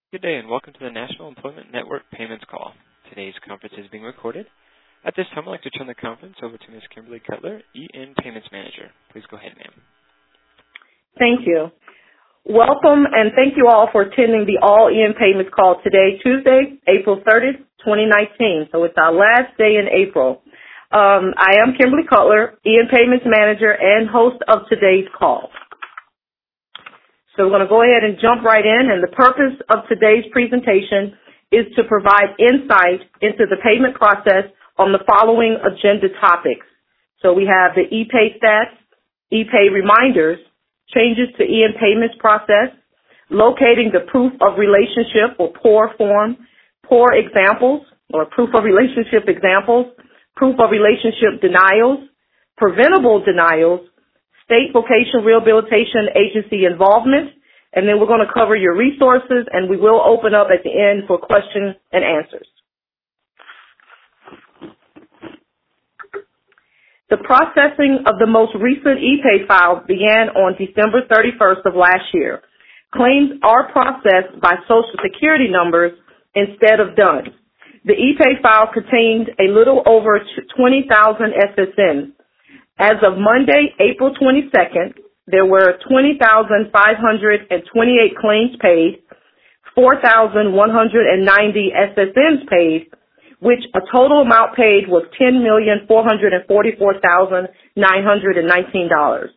Good day, and welcome to the National Employment Network Payments Call. Today's conference is being recorded. At this time, I'd like to turn the conference over to Ms. Kimberly Cutler, EN Payments Manager. Please go ahead, ma'am. Thank you. Welcome, and thank you all for attending the All EN Payments Call today, Tuesday, April 30th, 2019. So it's our last day in April. I am Kimberly Cutler, EN Payments Manager and host of today's call. So we're going to go ahead and jump right in, and the purpose of today's presentation is to provide insight into the payment process on the following agenda topics. So we have the ePay stats, ePay reminders, changes to EN payments process, locating the proof of relationship or POR form, POR examples or proof of relationship examples, proof of relationship denials, preventable denials, state vocational rehabilitation agency involvement, and then we're going to cover your resources, and we will open up at the end for questions and answers. The processing of the most recent ePay file began on December 31st of last year. Claims are processed by Social Security numbers instead of DUNS. The ePay file contained a little over 20,000 SSNs. As of Monday, April 22nd, there were 20,528 claims paid, 4,190 SSNs paid, which a total amount paid was $10,444,919.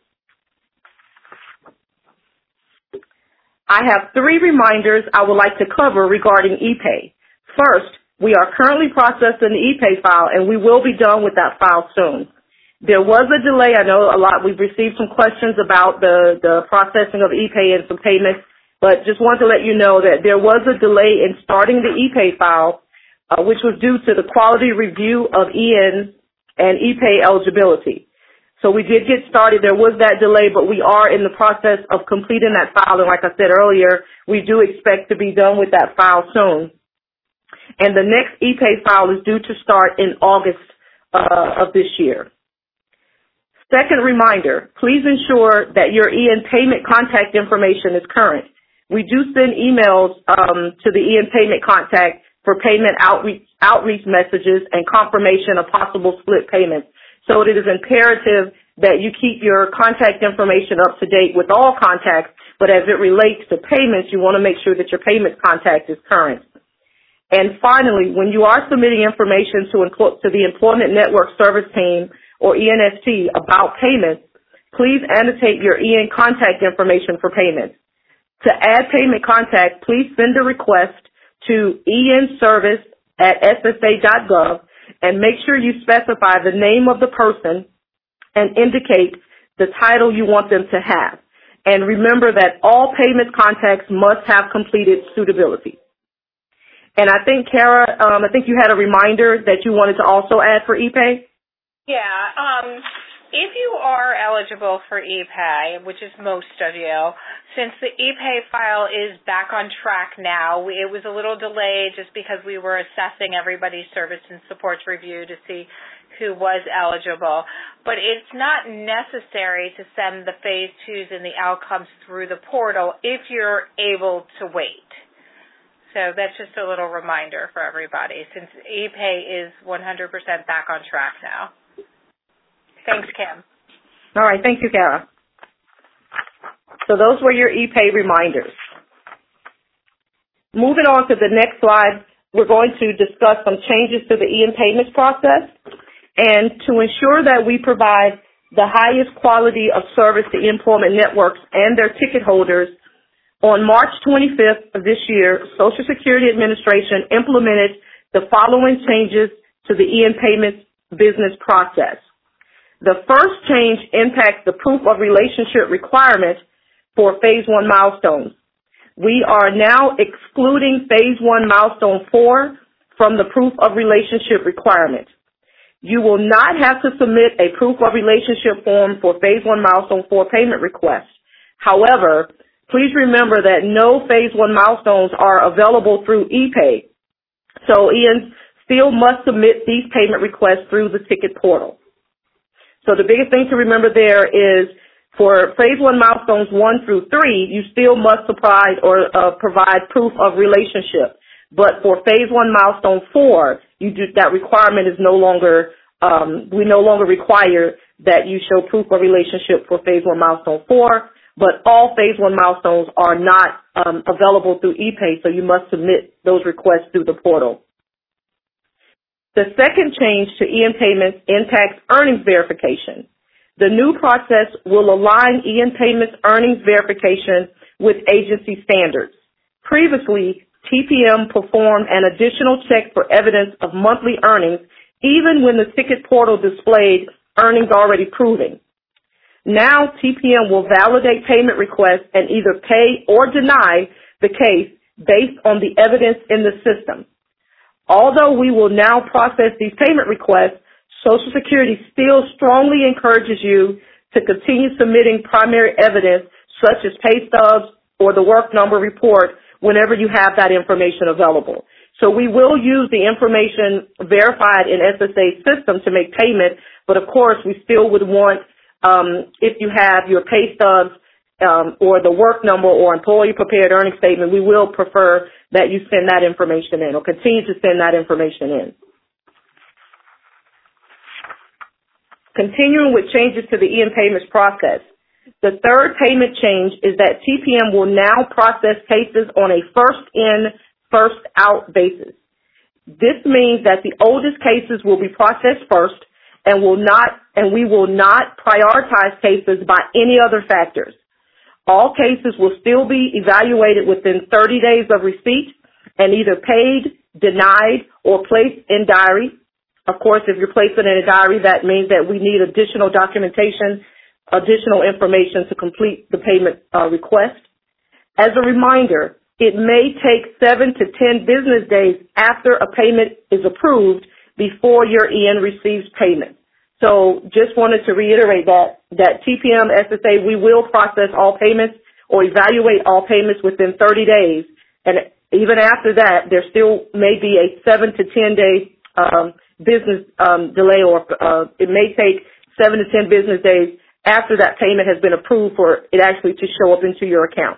I have three reminders I would like to cover regarding ePay. First, we are currently processing the ePay file, and we will be done with that file soon. There was a delay. I know we've received some questions about the processing of ePay and some payments, but just wanted to let you know that there was a delay in starting the ePay file, which was due to the quality review of EN and ePay eligibility. So we did get started. There was that delay, but we are in the process of completing that file, and like I said earlier, we do expect to be done with that file soon. And the next ePay file is due to start in August of this year. Second reminder, please ensure that your EN payment contact information is current. We do send emails to the EN payment contact for payment outreach messages and confirmation of possible split payments. So it is imperative that you keep your contact information up to date with all contacts, but as it relates to payments, you want to make sure that your payment contact is current. And finally, when you are submitting information to the Employment Network Service Team or ENST about payments, please annotate your EN contact information for payments. To add payment contact, please send a request to enservice@ssa.gov and make sure you specify the name of the person and indicate the title you want them to have. And remember that all payment contacts must have completed suitability. And I think, Kara, I think you had a reminder that you wanted to also add for ePay? Yeah, if you are eligible for ePay, which is most of you, since the ePay file is back on track now, it was a little delayed just because we were assessing everybody's service and supports review to see who was eligible. But it's not necessary to send the Phase 2s and the outcomes through the portal if you're able to wait. So that's just a little reminder for everybody, since ePay is 100% back on track now. Thanks, Kim. All right. Thank you, Kara. So those were your ePay reminders. Moving on to the next slide, we're going to discuss some changes to the EN payments process. And to ensure that we provide the highest quality of service to employment networks and their ticket holders, on March 25th of this year, Social Security Administration implemented the following changes to the EN payments business process. The first change impacts the proof of relationship requirement for Phase 1 milestones. We are now excluding Phase 1 milestone 4 from the proof of relationship requirement. You will not have to submit a proof of relationship form for Phase 1 milestone 4 payment request. However, please remember that no Phase 1 milestones are available through ePay. So EN still must submit these payment requests through the ticket portal. So the biggest thing to remember there is For Phase 1 milestones 1 through 3, you still must provide proof of relationship. But for Phase 1 milestone 4, that requirement is no longer, we no longer require that you show proof of relationship for Phase 1 milestone 4, but all Phase 1 milestones are not available through ePay, so you must submit those requests through the portal. The second change to EN Payments impacts earnings verification. The new process will align EN Payments earnings verification with agency standards. Previously, TPM performed an additional check for evidence of monthly earnings even when the ticket portal displayed earnings already proven. Now, TPM will validate payment requests and either pay or deny the case based on the evidence in the system. Although we will now process these payment requests, Social Security still strongly encourages you to continue submitting primary evidence such as pay stubs or the work number report whenever you have that information available. So we will use the information verified in SSA's system to make payment, but of course we still would want, if you have your pay stubs or the work number or employee prepared earnings statement, we will prefer that you send that information in or continue to send that information in. Continuing with changes to the EN Payments process, the third payment change is that TPM will now process cases on a first-in, first-out basis. This means that the oldest cases will be processed first and we will not prioritize cases by any other factors. All cases will still be evaluated within 30 days of receipt and either paid, denied, or placed in diary. Of course, if you're placing in a diary, that means that we need additional documentation, additional information to complete the payment request. As a reminder, it may take 7 to 10 business days after a payment is approved before your EN receives payment. So just wanted to reiterate that TPM, SSA, we will process all payments or evaluate all payments within 30 days. And even after that, there still may be a 7 to 10 day business delay, or it may take 7 to 10 business days after that payment has been approved for it actually to show up into your account.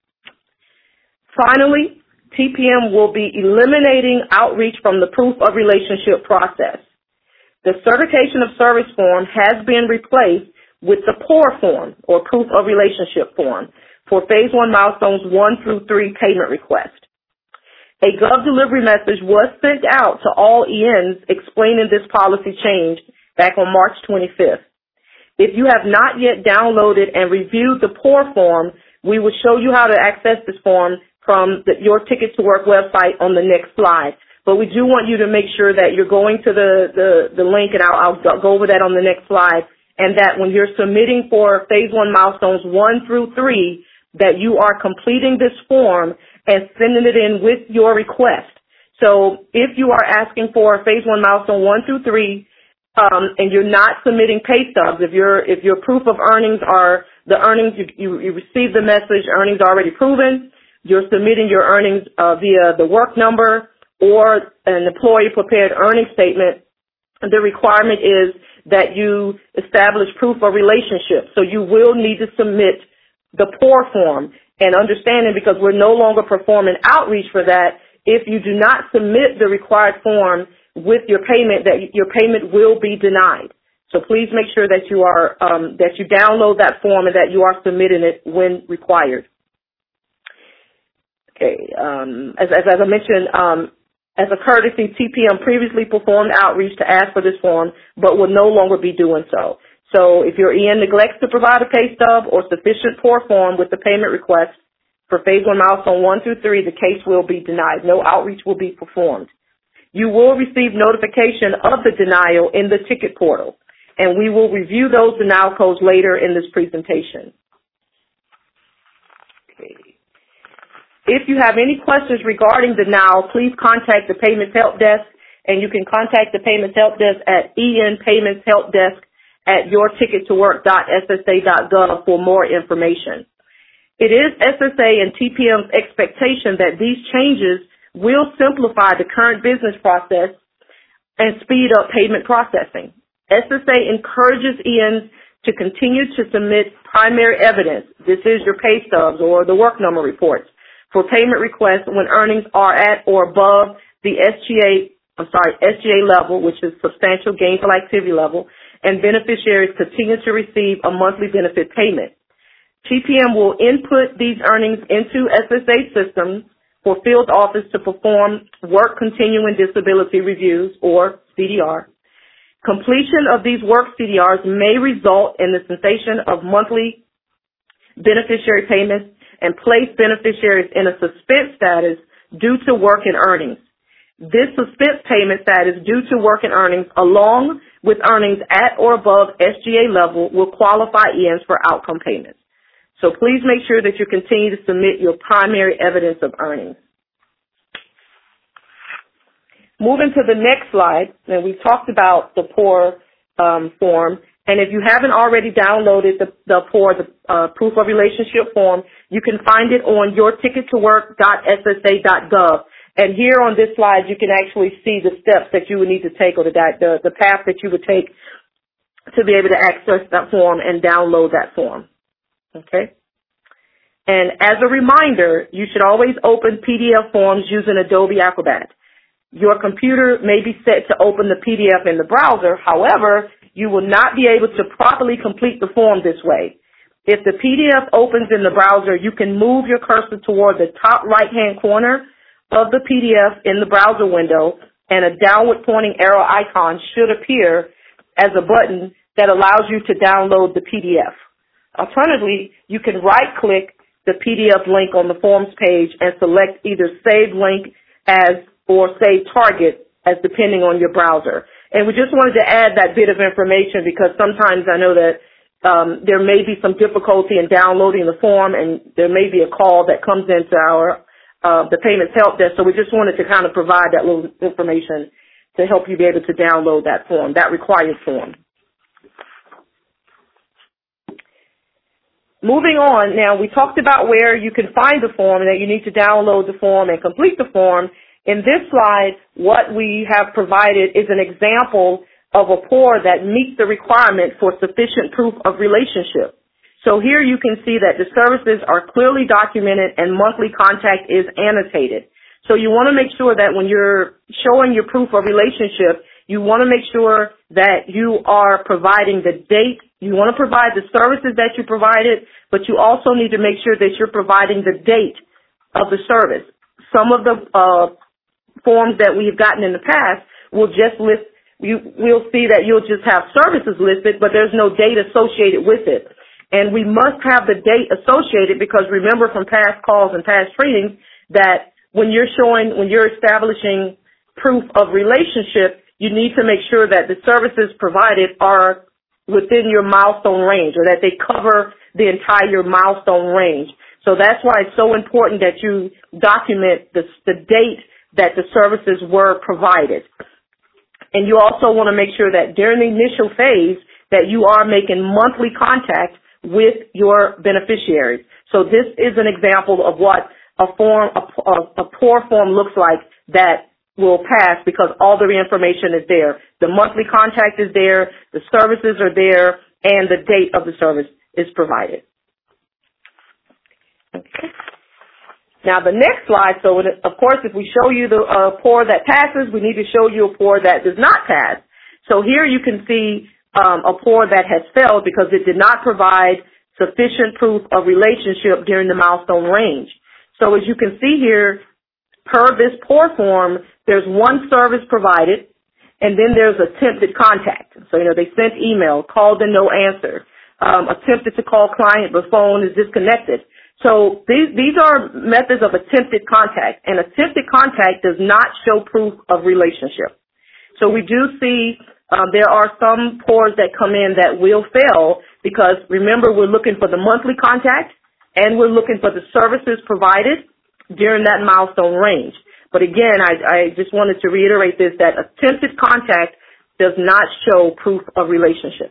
Finally, TPM will be eliminating outreach from the proof of relationship process. The certification of service form has been replaced with the POR form, or proof of relationship form, for Phase 1 milestones 1 through 3 payment request. A Gov delivery message was sent out to all ENs explaining this policy change back on March 25th. If you have not yet downloaded and reviewed the POR form, we will show you how to access this form from your Ticket to Work website on the next slide. But we do want you to make sure that you're going to the link, and I'll go over that on the next slide, and that when you're submitting for Phase 1 milestones 1 through 3, that you are completing this form and sending it in with your request. So if you are asking for Phase 1 milestone 1 through 3, and you're not submitting pay stubs, if your proof of earnings are the earnings, you receive the message, earnings already proven, you're submitting your earnings via the work number or an employee prepared earnings statement, the requirement is that you establish proof of relationship. So you will need to submit the POR form, and understanding, because we're no longer performing outreach for that, if you do not submit the required form with your payment, that your payment will be denied. So please make sure that you are that you download that form and that you are submitting it when required. Okay, as I mentioned, as a courtesy, TPM previously performed outreach to ask for this form, but will no longer be doing so. So if your EN neglects to provide a pay stub or sufficient POR form with the payment request for Phase 1 milestone 1 through 3, the case will be denied. No outreach will be performed. You will receive notification of the denial in the ticket portal, and we will review those denial codes later in this presentation. Okay. If you have any questions regarding denial, please contact the Payments Help Desk, and you can contact the Payments Help Desk at enpaymentshelpdesk@yourtickettowork.ssa.gov for more information. It is SSA and TPM's expectation that these changes will simplify the current business process and speed up payment processing. SSA encourages ENs to continue to submit primary evidence. This is your pay stubs or the work number reports for payment requests when earnings are at or above the SGA level, which is substantial gainful activity level, and beneficiaries continue to receive a monthly benefit payment. TPM will input these earnings into SSA systems for field office to perform work continuing disability reviews, or CDR. Completion of these work CDRs may result in the cessation of monthly beneficiary payments and place beneficiaries in a suspense status due to work and earnings. This suspense payment status due to work and earnings, along with earnings at or above SGA level, will qualify EMs for outcome payments. So please make sure that you continue to submit your primary evidence of earnings. Moving to the next slide, and we talked about the POR form, and if you haven't already downloaded the POR, the Proof of Relationship form, you can find it on yourtickettowork.ssa.gov. And here on this slide, you can actually see the steps that you would need to take, or the path that you would take to be able to access that form and download that form. Okay? And as a reminder, you should always open PDF forms using Adobe Acrobat. Your computer may be set to open the PDF in the browser. However, you will not be able to properly complete the form this way. If the PDF opens in the browser, you can move your cursor toward the top right-hand corner of the PDF in the browser window, and a downward pointing arrow icon should appear as a button that allows you to download the PDF. Alternatively, you can right-click the PDF link on the forms page and select either Save Link as or Save Target as depending on your browser. And we just wanted to add that bit of information because sometimes I know that there may be some difficulty in downloading the form, and there may be a call that comes into our the payments help desk. So we just wanted to kind of provide that little information to help you be able to download that form, that required form. Moving on, now we talked about where you can find the form and that you need to download the form and complete the form. In this slide, what we have provided is an example of a POR that meets the requirement for sufficient proof of relationship. So here you can see that the services are clearly documented and monthly contact is annotated. So you want to make sure that when you're showing your proof of relationship, you want to make sure that you are providing the date. You want to provide the services that you provided, but you also need to make sure that you're providing the date of the service. Some of the forms that we've gotten in the past will just list, we'll see that you'll just have services listed, but there's no date associated with it. And we must have the date associated because remember from past calls and past trainings that when you're establishing proof of relationship, you need to make sure that the services provided are within your milestone range, or that they cover the entire milestone range. So that's why it's so important that you document the date that the services were provided. And you also want to make sure that during the initial phase that you are making monthly contact with your beneficiaries. So this is an example of what a POR form looks like that will pass because all the information is there. The monthly contact is there, the services are there, and the date of the service is provided. Okay. Now the next slide, so of course if we show you the POR that passes, we need to show you a POR that does not pass. So here you can see a POR that has failed because it did not provide sufficient proof of relationship during the milestone range. So as you can see here, per this POR form, there's one service provided, and then there's attempted contact. So, they sent email, called and no answer, attempted to call client, but phone is disconnected. So these are methods of attempted contact, and attempted contact does not show proof of relationship. So we do see there are some PORs that come in that will fail because, remember, we're looking for the monthly contact and we're looking for the services provided during that milestone range. But again, I just wanted to reiterate this, that attempted contact does not show proof of relationship.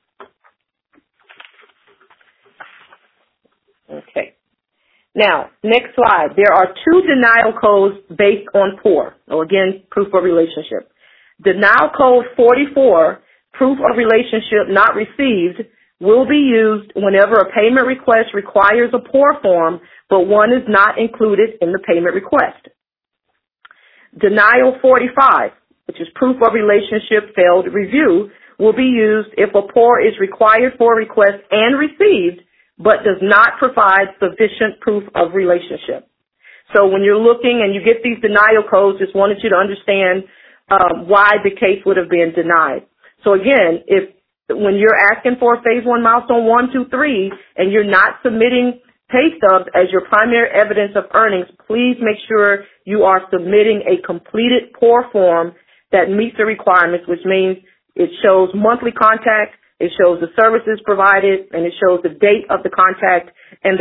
Okay. Now, next slide. There are two denial codes based on POR. So again, proof of relationship. Denial code 44, proof of relationship not received, will be used whenever a payment request requires a POR form, but one is not included in the payment request. Denial 45, which is proof of relationship failed review, will be used if a POR is required for a request and received, but does not provide sufficient proof of relationship. So when you're looking and you get these denial codes, just wanted you to understand why the case would have been denied. So again, when you're asking for a phase 1 milestone 1, 2, 3, and you're not submitting pay stubs as your primary evidence of earnings, please make sure you are submitting a completed POR form that meets the requirements, which means it shows monthly contact, it shows the services provided, and it shows the date of the contact, and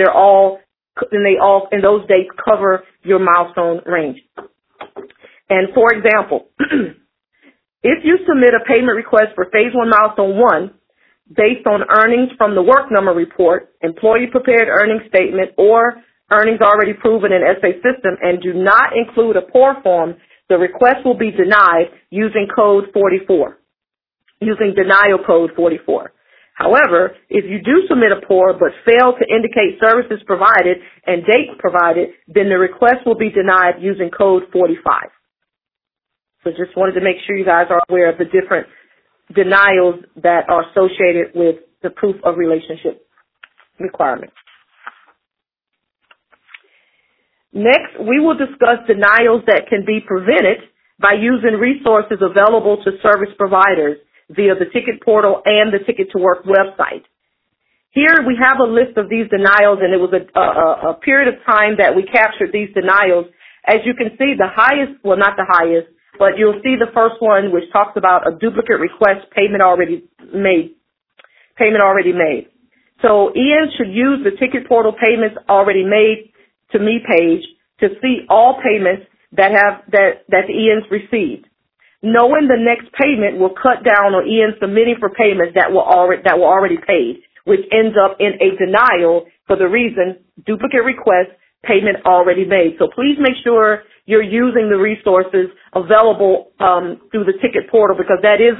those dates cover your milestone range. And for example, if you submit a payment request for phase 1 milestone 1 based on earnings from the work number report, employee prepared earnings statement, or earnings already proven in SA system and do not include a POR form, the request will be denied using code 44, using denial code 44. However, if you do submit a POR but fail to indicate services provided and dates provided, then the request will be denied using code 45. So just wanted to make sure you guys are aware of the different denials that are associated with the proof of relationship requirement. Next, we will discuss denials that can be prevented by using resources available to service providers via the Ticket Portal and the Ticket to Work website. Here we have a list of these denials, and it was a period of time that we captured these denials. As you can see, the highest, well, not the highest, but you'll see the first one, which talks about a duplicate request, payment already made. So EN should use the Ticket Portal payments already made to me page to see all payments that the EN's received. Knowing the next payment will cut down on EN submitting for payments that were already paid, which ends up in a denial for the reason duplicate request, payment already made. So please make sure you're using the resources available through the Ticket Portal, because that is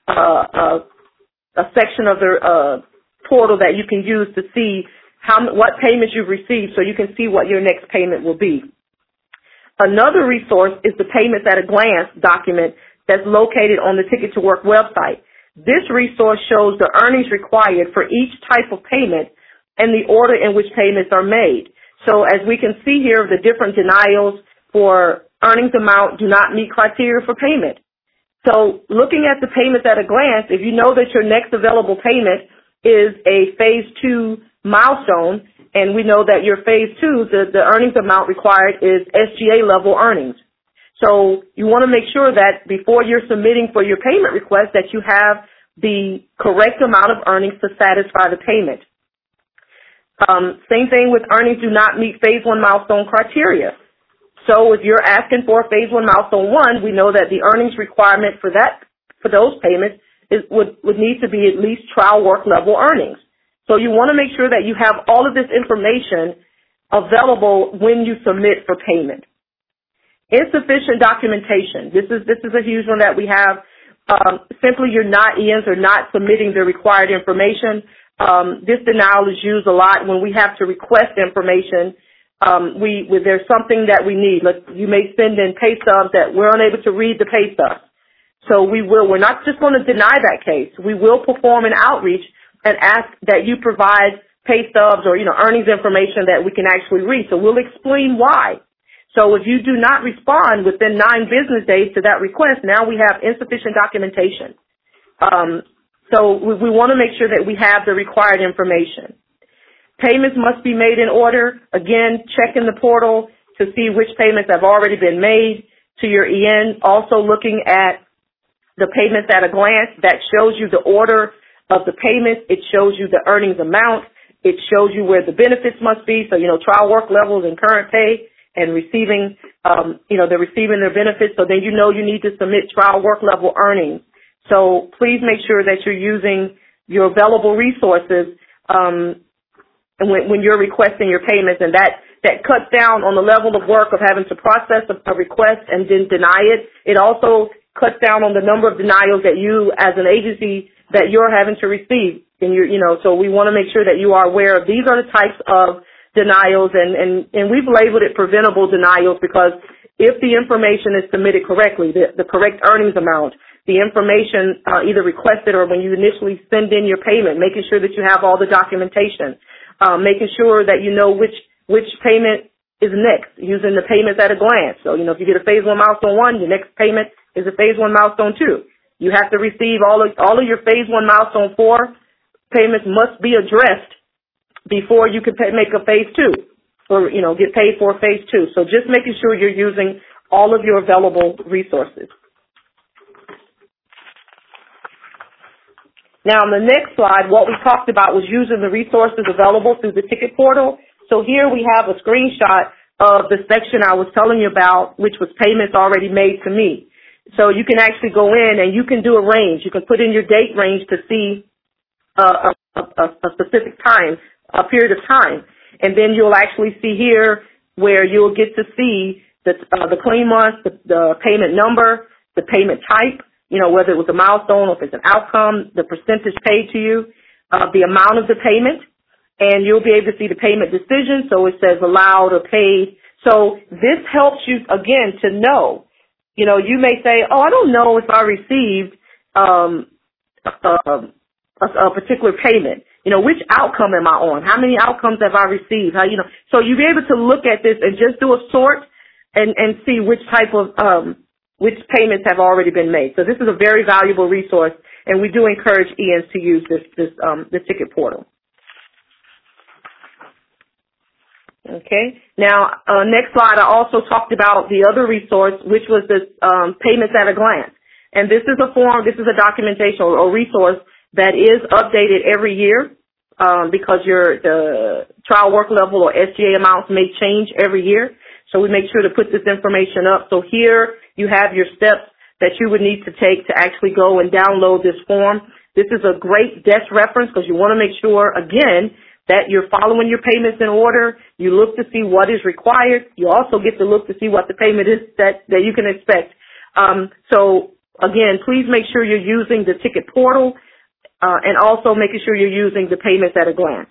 a section of the portal that you can use to see what payments you've received, so you can see what your next payment will be. Another resource is the Payments at a Glance document that's located on the Ticket to Work website. This resource shows the earnings required for each type of payment and the order in which payments are made. So as we can see here, the different denials for earnings amount do not meet criteria for payment. So looking at the Payments at a Glance, if you know that your next available payment is a phase 2 milestone, and we know that your phase 2, the earnings amount required is SGA level earnings. So you want to make sure that before you're submitting for your payment request that you have the correct amount of earnings to satisfy the payment. Same thing with earnings do not meet phase 1 milestone criteria. So if you're asking for phase 1 milestone 1, we know that the earnings requirement for those payments would need to be at least trial work level earnings. So you want to make sure that you have all of this information available when you submit for payment. Insufficient documentation. This is a huge one that we have. Simply ENs are not submitting the required information. This denial is used a lot when we have to request information. There's something that we need. You may send in pay stubs that we're unable to read the pay stubs. So we're not just going to deny that case. We will perform an outreach and ask that you provide pay stubs or, earnings information that we can actually read. So we'll explain why. So if you do not respond within 9 business days to that request, now we have insufficient documentation. So we want to make sure that we have the required information. Payments must be made in order. Again, check in the portal to see which payments have already been made to your EN. Also looking at the Payments at a Glance, that shows you the order of the payments. It shows you the earnings amount. It shows you where the benefits must be. So, trial work levels and current pay and receiving, they're receiving their benefits. So then you need to submit trial work level earnings. So please make sure that you're using your available resources when you're requesting your payments, and that cuts down on the level of work of having to process a request and then deny it. It also cuts down on the number of denials that you as an agency that you're having to receive. And so we want to make sure that you are aware of these are the types of denials, and we've labeled it preventable denials because if the information is submitted correctly, the correct earnings amount, the information either requested or when you initially send in your payment, making sure that you have all the documentation, making sure that you know which payment is next, using the payments at a glance. So, if you get a Phase 1 Milestone 1, your next payment is a Phase 1 Milestone 2. You have to receive all of your Phase 1 Milestone 4 payments must be addressed before you can make a Phase 2 or, get paid for Phase 2. So just making sure you're using all of your available resources. Now, on the next slide, what we talked about was using the resources available through the ticket portal. So here we have a screenshot of the section I was telling you about, which was payments already made to me. So you can actually go in and you can do a range. You can put in your date range to see a specific time, a period of time. And then you'll actually see here where you'll get to see the claim month, the payment number, the payment type, whether it was a milestone or if it's an outcome, the percentage paid to you, the amount of the payment, and you'll be able to see the payment decision. So it says allowed or paid. So this helps you, again, to know. You may say, oh, I don't know if I received a particular payment. Which outcome am I on? How many outcomes have I received? So you'll be able to look at this and just do a sort and see which type of, which payments have already been made. So this is a very valuable resource, and we do encourage ENs to use the ticket portal. Okay. Now, next slide, I also talked about the other resource, which was the payments at a glance. And this is a form, this is a documentation or resource that is updated every year because the trial work level or SGA amounts may change every year. So we make sure to put this information up. So here you have your steps that you would need to take to actually go and download this form. This is a great desk reference because you want to make sure, again, that you're following your payments in order. You look to see what is required. You also get to look to see what the payment is that you can expect. So, again, please make sure you're using the ticket portal and also making sure you're using the payments at a glance.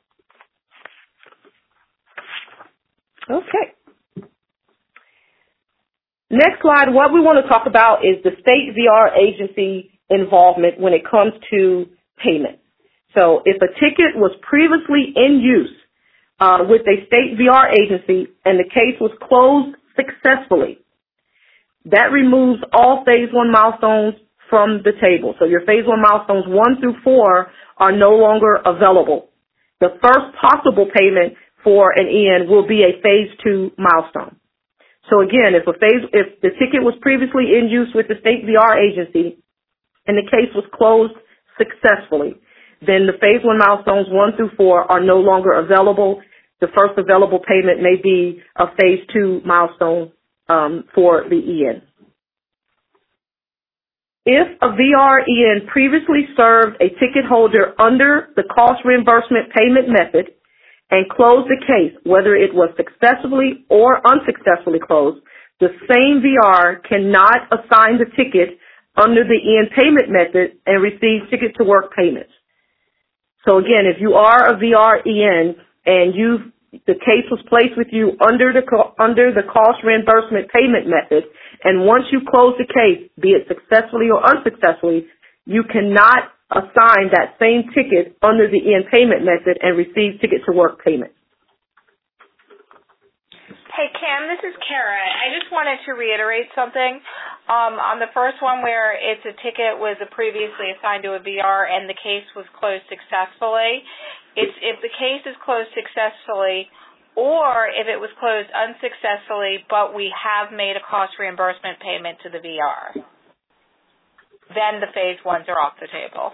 Okay. Next slide, what we want to talk about is the state VR agency involvement when it comes to payment. So if a ticket was previously in use with a state VR agency and the case was closed successfully, that removes all Phase 1 milestones from the table. So your Phase 1 milestones 1 through 4 are no longer available. The first possible payment for an EN will be a Phase 2 milestone. So again, if the ticket was previously in use with the state VR agency and the case was closed successfully, then the Phase 1 milestones 1 through 4 are no longer available. The first available payment may be a Phase 2 milestone for the EN. If a VR EN previously served a ticket holder under the cost reimbursement payment method and closed the case, whether it was successfully or unsuccessfully closed, the same VR cannot assign the ticket under the EN payment method and receive ticket-to-work payments. So again, if you are a VR EN and the case was placed with you under the cost reimbursement payment method, and once you close the case, be it successfully or unsuccessfully, you cannot assign that same ticket under the EN payment method and receive ticket-to-work payments. Hey, Kim, this is Kara. I just wanted to reiterate something. On the first one where it's a ticket was previously assigned to a VR and the case was closed successfully, if the case is closed successfully or if it was closed unsuccessfully but we have made a cost reimbursement payment to the VR, then the Phase 1s are off the table.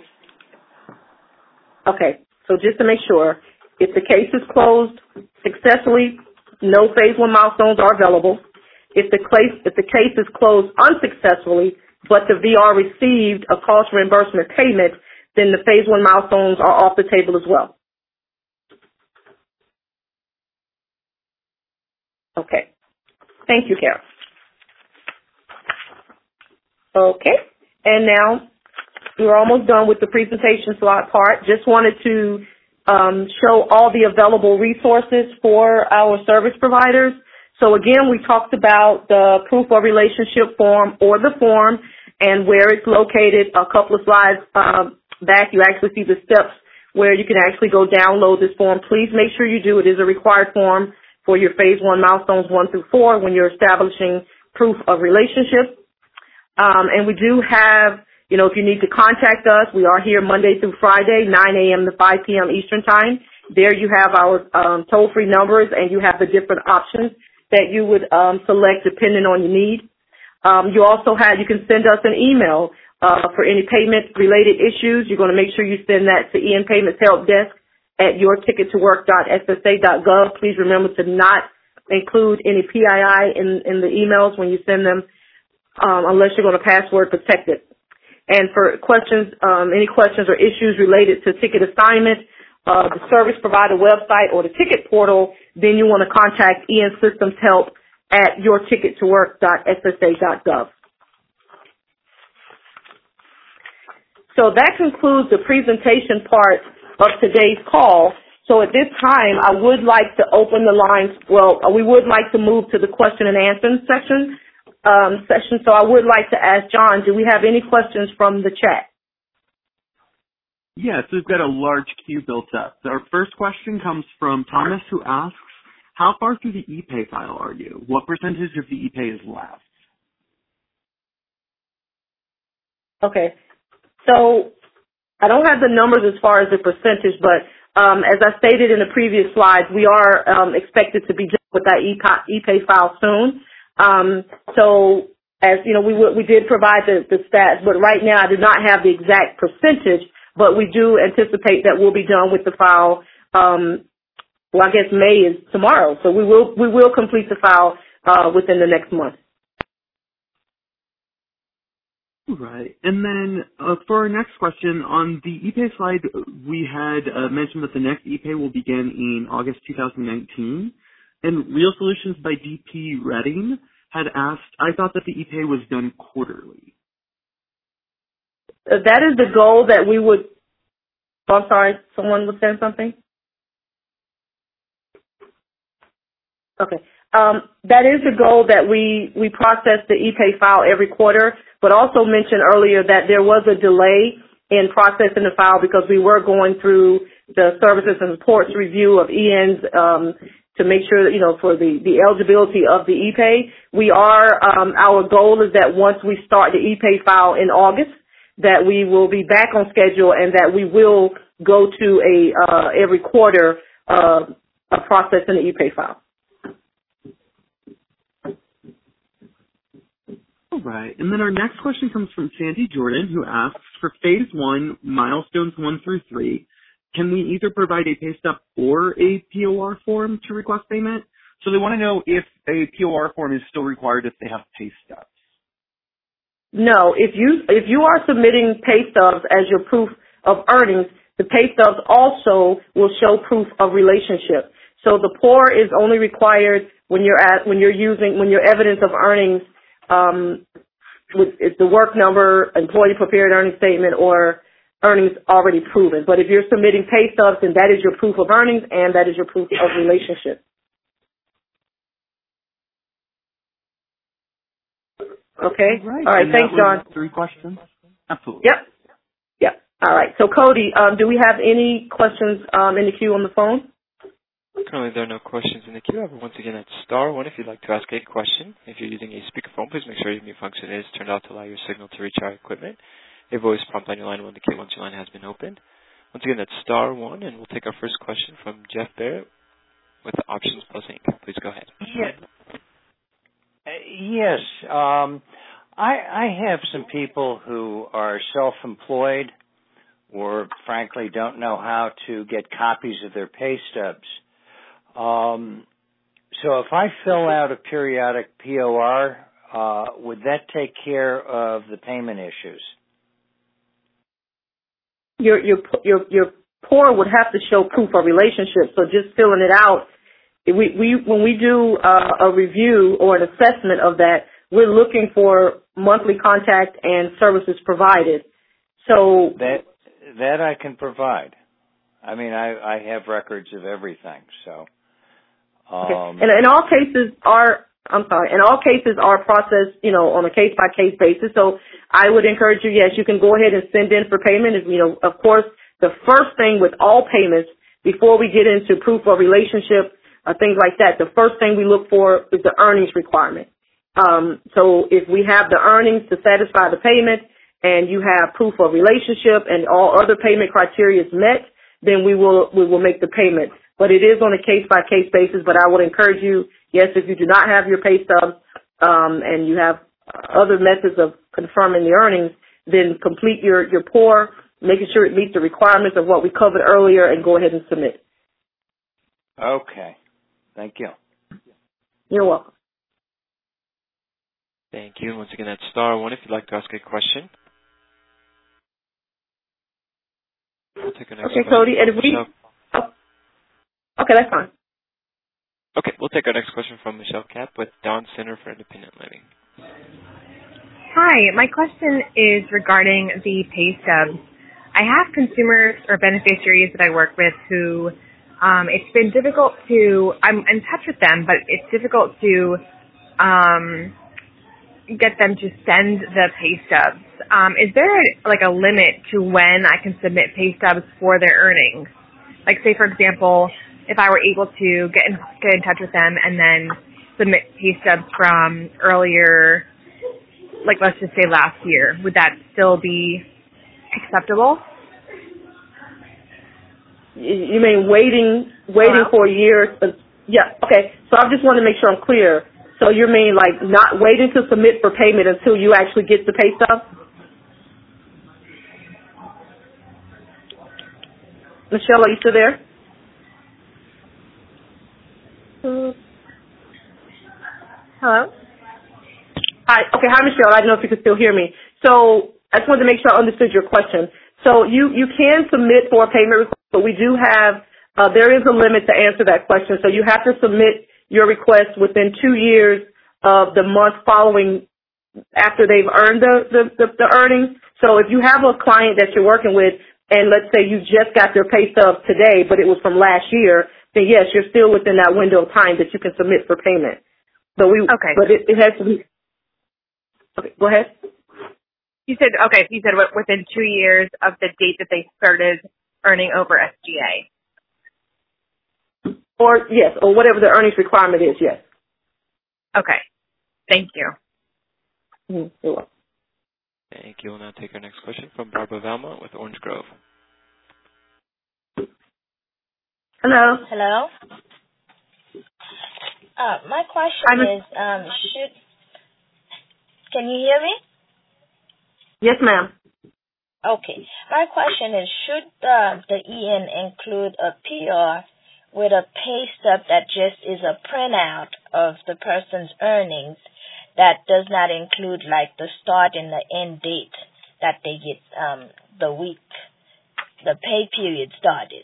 Okay, so just to make sure, if the case is closed successfully, no Phase 1 milestones are available. If the case is closed unsuccessfully, but the VR received a cost reimbursement payment, then the Phase 1 milestones are off the table as well. Okay. Thank you, Kara. Okay. And now we're almost done with the presentation slide part. Just wanted to show all the available resources for our service providers. So again, we talked about the proof of relationship form or the form and where it's located. A couple of slides back, you actually see the steps where you can actually go download this form. Please make sure you do. It is a required form for your Phase 1 milestones 1 through 4 when you're establishing proof of relationship. And we do have, if you need to contact us, we are here Monday through Friday, 9 a.m. to 5 p.m. Eastern Time. There you have our toll-free numbers, and you have the different options that you would select depending on your need. You can send us an email for any payment-related issues. You're going to make sure you send that to Ian Payments Help Desk at yourtickettowork.ssa.gov. Please remember to not include any PII in the emails when you send them unless you're going to password protect it. And for questions, any questions or issues related to ticket assignment, the service provider website or the ticket portal, then you want to contact Ian Systems Help at yourtickettowork.ssa.gov. So that concludes the presentation part of today's call. So at this time, I would like to open the lines. Well, we would like to move to the question and answer session. So I would like to ask John, do we have any questions from the chat? Yes, we've got a large queue built up. Our first question comes from Thomas, who asks, how far through the ePay file are you? What percentage of the ePay is left? Okay. So I don't have the numbers as far as the percentage, but as I stated in the previous slides, we are expected to be done with that ePay file soon. So as you know, we did provide the stats, but right now I do not have the exact percentage, but we do anticipate that we'll be done with the file. Well, I guess May is tomorrow, so we will complete the file within the next month. Right. And then for our next question, on the ePay slide, we had mentioned that the next ePay will begin in August 2019. And Real Solutions by DP Redding had asked, I thought that the ePay was done quarterly. That is the goal that we would, I'm sorry, someone was saying something? Okay. That is the goal that we process the ePay file every quarter, but also mentioned earlier that there was a delay in processing the file because we were going through the services and reports review of Ian's to make sure that, for the eligibility of the ePay. Our goal is that once we start the ePay file in August, that we will be back on schedule and that we will go to every quarter a process in the ePay file. All right. And then our next question comes from Sandy Jordan, who asks, for Phase 1, milestones 1 through 3, can we either provide a pay stub or a POR form to request payment? So they want to know if a POR form is still required if they have pay stubs. No. If you are submitting pay stubs as your proof of earnings, the pay stubs also will show proof of relationship. So the POR is only required when your evidence of earnings it's the work number, employee prepared earnings statement, or earnings already proven. But if you're submitting pay stubs, then that is your proof of earnings and that is your proof of relationship. Okay? Right. All right. Thanks, John. 3 questions? Absolutely. Yep. All right. So, Cody, do we have any questions in the queue on the phone? Currently, there are no questions in the queue. However, once again, that's star 1 if you'd like to ask a question. If you're using a speakerphone, please make sure your mute function is turned off to allow your signal to reach our equipment. A voice prompt on your line will indicate once your line has been opened. Once again, that's star 1, and we'll take our first question from Jeff Barrett with Options Plus Inc. Please go ahead. Yes. I have some people who are self-employed or, frankly, don't know how to get copies of their pay stubs. So if I fill out a periodic POR, would that take care of the payment issues? Your POR would have to show proof of relationship. So just filling it out, when we do a review or an assessment of that, we're looking for monthly contact and services provided. So that I can provide. I mean, I have records of everything. So, okay. And in all cases are processed, on a case by case basis. So I would encourage you, yes, you can go ahead and send in for payment. Of course, the first thing with all payments before we get into proof of relationship, things like that, the first thing we look for is the earnings requirement. So if we have the earnings to satisfy the payment and you have proof of relationship and all other payment criteria is met, then we will make the payment. But it is on a case by case basis. But I would encourage you, yes, if you do not have your pay stubs and you have other methods of confirming the earnings, then complete your POR, making sure it meets the requirements of what we covered earlier, and go ahead and submit. Okay. Thank you. You're welcome. Thank you. Once again, that's star one if you'd like to ask a question. We'll take our next question. Cody, and okay, that's fine. Okay, we'll take our next question from Michelle Kapp with Dawn Center for Independent Living. Hi, my question is regarding the pay stubs. I have consumers or beneficiaries that I work with who it's been difficult to, I'm in touch with them, but it's difficult to get them to send the pay stubs. Is there a limit to when I can submit pay stubs for their earnings? Like, say, for example, if I were able to get in touch with them and then submit pay stubs from earlier, let's just say last year, would that still be acceptable? You mean waiting for a year? Yeah, okay. So I just want to make sure I'm clear. So you mean not waiting to submit for payment until you actually get the pay stub? Michelle, are you still there? Hello? Hi. Okay, hi, Michelle. I don't know if you can still hear me. So I just wanted to make sure I understood your question. So you can submit for a payment request, but we do have, there is a limit to answer that question. So you have to submit your request within 2 years of the month following after they've earned the earnings. So if you have a client that you're working with, and let's say you just got their pay stub today, but it was from last year, then yes, you're still within that window of time that you can submit for payment. But it has to be. Okay, go ahead. You said within 2 years of the date that they started earning over SGA. Or yes, or whatever the earnings requirement is, yes. Okay. Thank you. Mm-hmm. You're welcome. Thank you. We'll now take our next question from Barbara Valmont with Orange Grove. Hello. Hello. My question is, can you hear me? Yes, ma'am. Okay. My question is, should the EN include a PR with a pay stub that just is a printout of the person's earnings that does not include the start and the end date that they get the pay period started?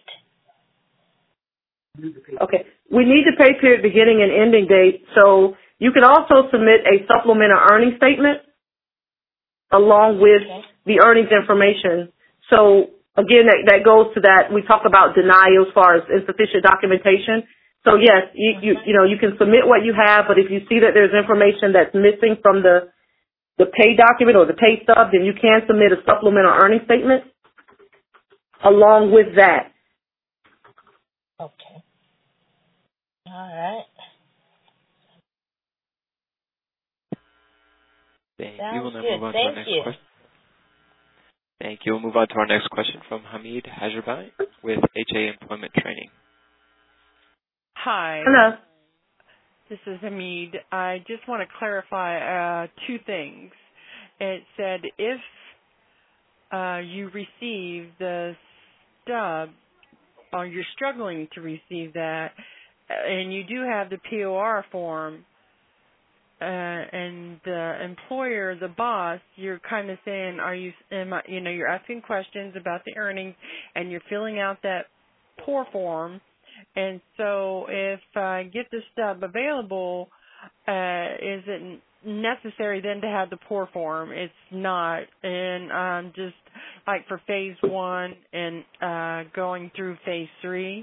Okay. We need the pay period beginning and ending date. So you can also submit a supplemental earnings statement along with the earnings information. So again, that goes to that. We talk about denial as far as insufficient documentation. So yes, you can submit what you have, but if you see that there's information that's missing from the pay document or the pay stub, then you can submit a supplemental earnings statement along with that. Okay. All right. Thank you. We'll now move on to our next question. Thank you. We'll move on to our next question from Hamid Hajarbai with HA Employment Training. Hi. Hello. This is Hamid. I just want to clarify 2 things. It said if you receive the stub or you're struggling to receive that, and you do have the POR form, and the employer, the boss, you're kind of saying, you're asking questions about the earnings, and you're filling out that POR form. And so if I get the stub available, is it necessary then to have the POR form? It's not. And just like for phase 1 and going through phase 3.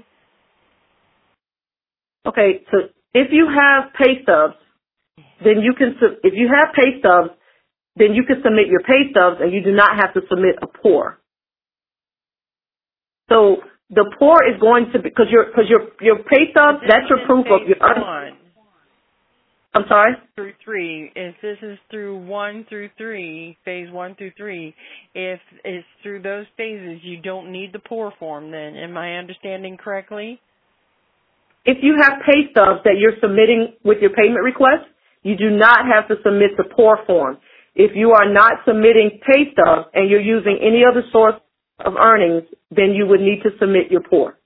Okay, so if you have pay stubs, then you can, if you have pay stubs, then you can submit your pay stubs and you do not have to submit a POR. So the POR is going to be, because your pay stubs, that's your proof of your earnings. I'm sorry? Through 3. If this is through 1 through 3, phase 1 through 3, if it's through those phases, you don't need the POR form then. Am I understanding correctly? If you have pay stubs that you're submitting with your payment request, you do not have to submit the POR form. If you are not submitting pay stubs and you're using any other source of earnings, then you would need to submit your POR.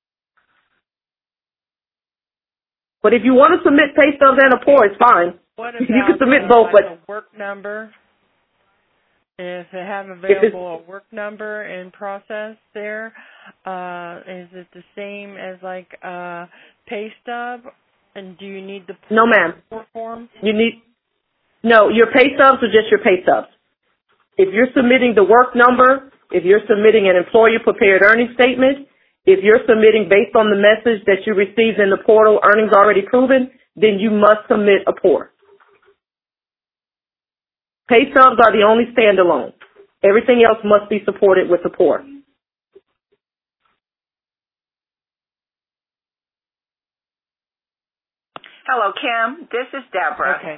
But if you want to submit pay stubs and a POR, it's fine. What about, you can submit both, like but a work number? If they have available a work number in process there, is it the same as like a pay stub? And do you need the no, ma'am. POR form? No, your pay stubs are just your pay stubs. If you're submitting the work number, if you're submitting an employer-prepared earnings statement, if you're submitting based on the message that you received in the portal, earnings already proven, then you must submit a POR. Pay stubs are the only standalone. Everything else must be supported with a POR. Hello, Kim. This is Deborah. Okay.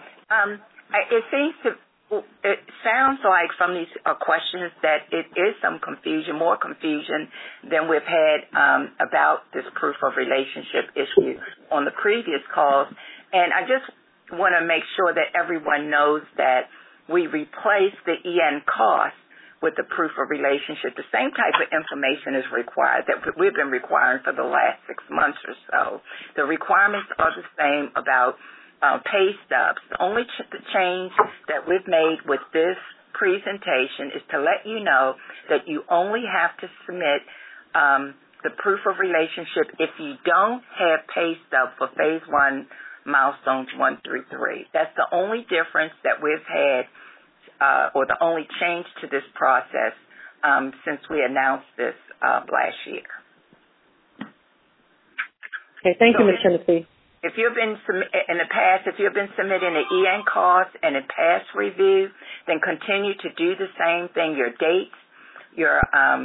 It sounds like from these questions that it is some confusion, more confusion than we've had about this proof of relationship issue on the previous calls. And I just want to make sure that everyone knows that we replace the EN cost with the proof of relationship. The same type of information is required that we've been requiring for the last 6 months or so. The requirements are the same about pay stubs. The only change that we've made with this presentation is to let you know that you only have to submit the proof of relationship if you don't have pay stub for phase 1 milestones 1 through 3. That's the only difference that we've had or the only change to this process since we announced this last year. Okay, thank you, Ms. Tennessee. If you've been in the past, if you've been submitting an EN cost and a pass review, then continue to do the same thing. Your dates, your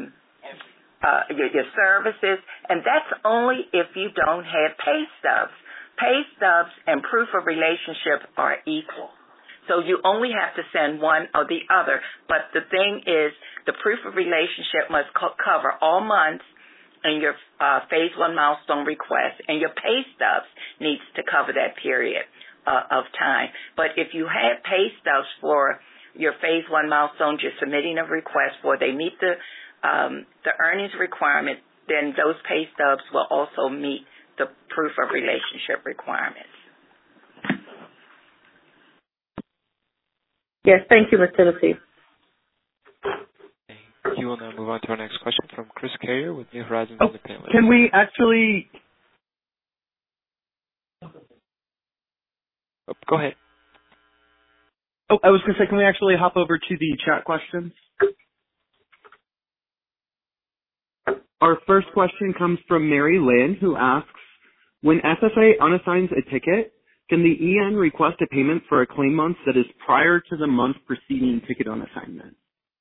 services, and that's only if you don't have pay stubs. Pay stubs and proof of relationship are equal. So you only have to send one or the other. But the thing is, the proof of relationship must cover all months in your phase 1 milestone request, and your pay stubs needs to cover that period of time. But if you have pay stubs for your phase 1 milestones you're submitting a request for, they meet the earnings requirement, then those pay stubs will also meet the proof of relationship requirements. Yes, thank you, Ms. Tennessee. You will now move on to our next question from Chris Carrier with New Horizons Independent. Can we actually... Go ahead. I was going to say, can we actually hop over to the chat questions? Our first question comes from Mary Lynn, who asks, when FSA unassigns a ticket, can the EN request a payment for a claim month that is prior to the month preceding ticket unassignment?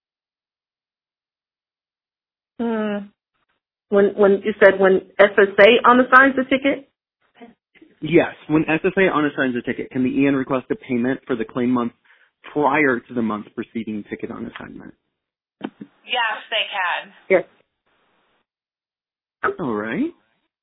When you said when FSA unassigns the ticket? Yes, when FSA unassigns a ticket, can the EN request a payment for the claim month prior to the month preceding ticket unassignment? Yes, they can. Yes. All right.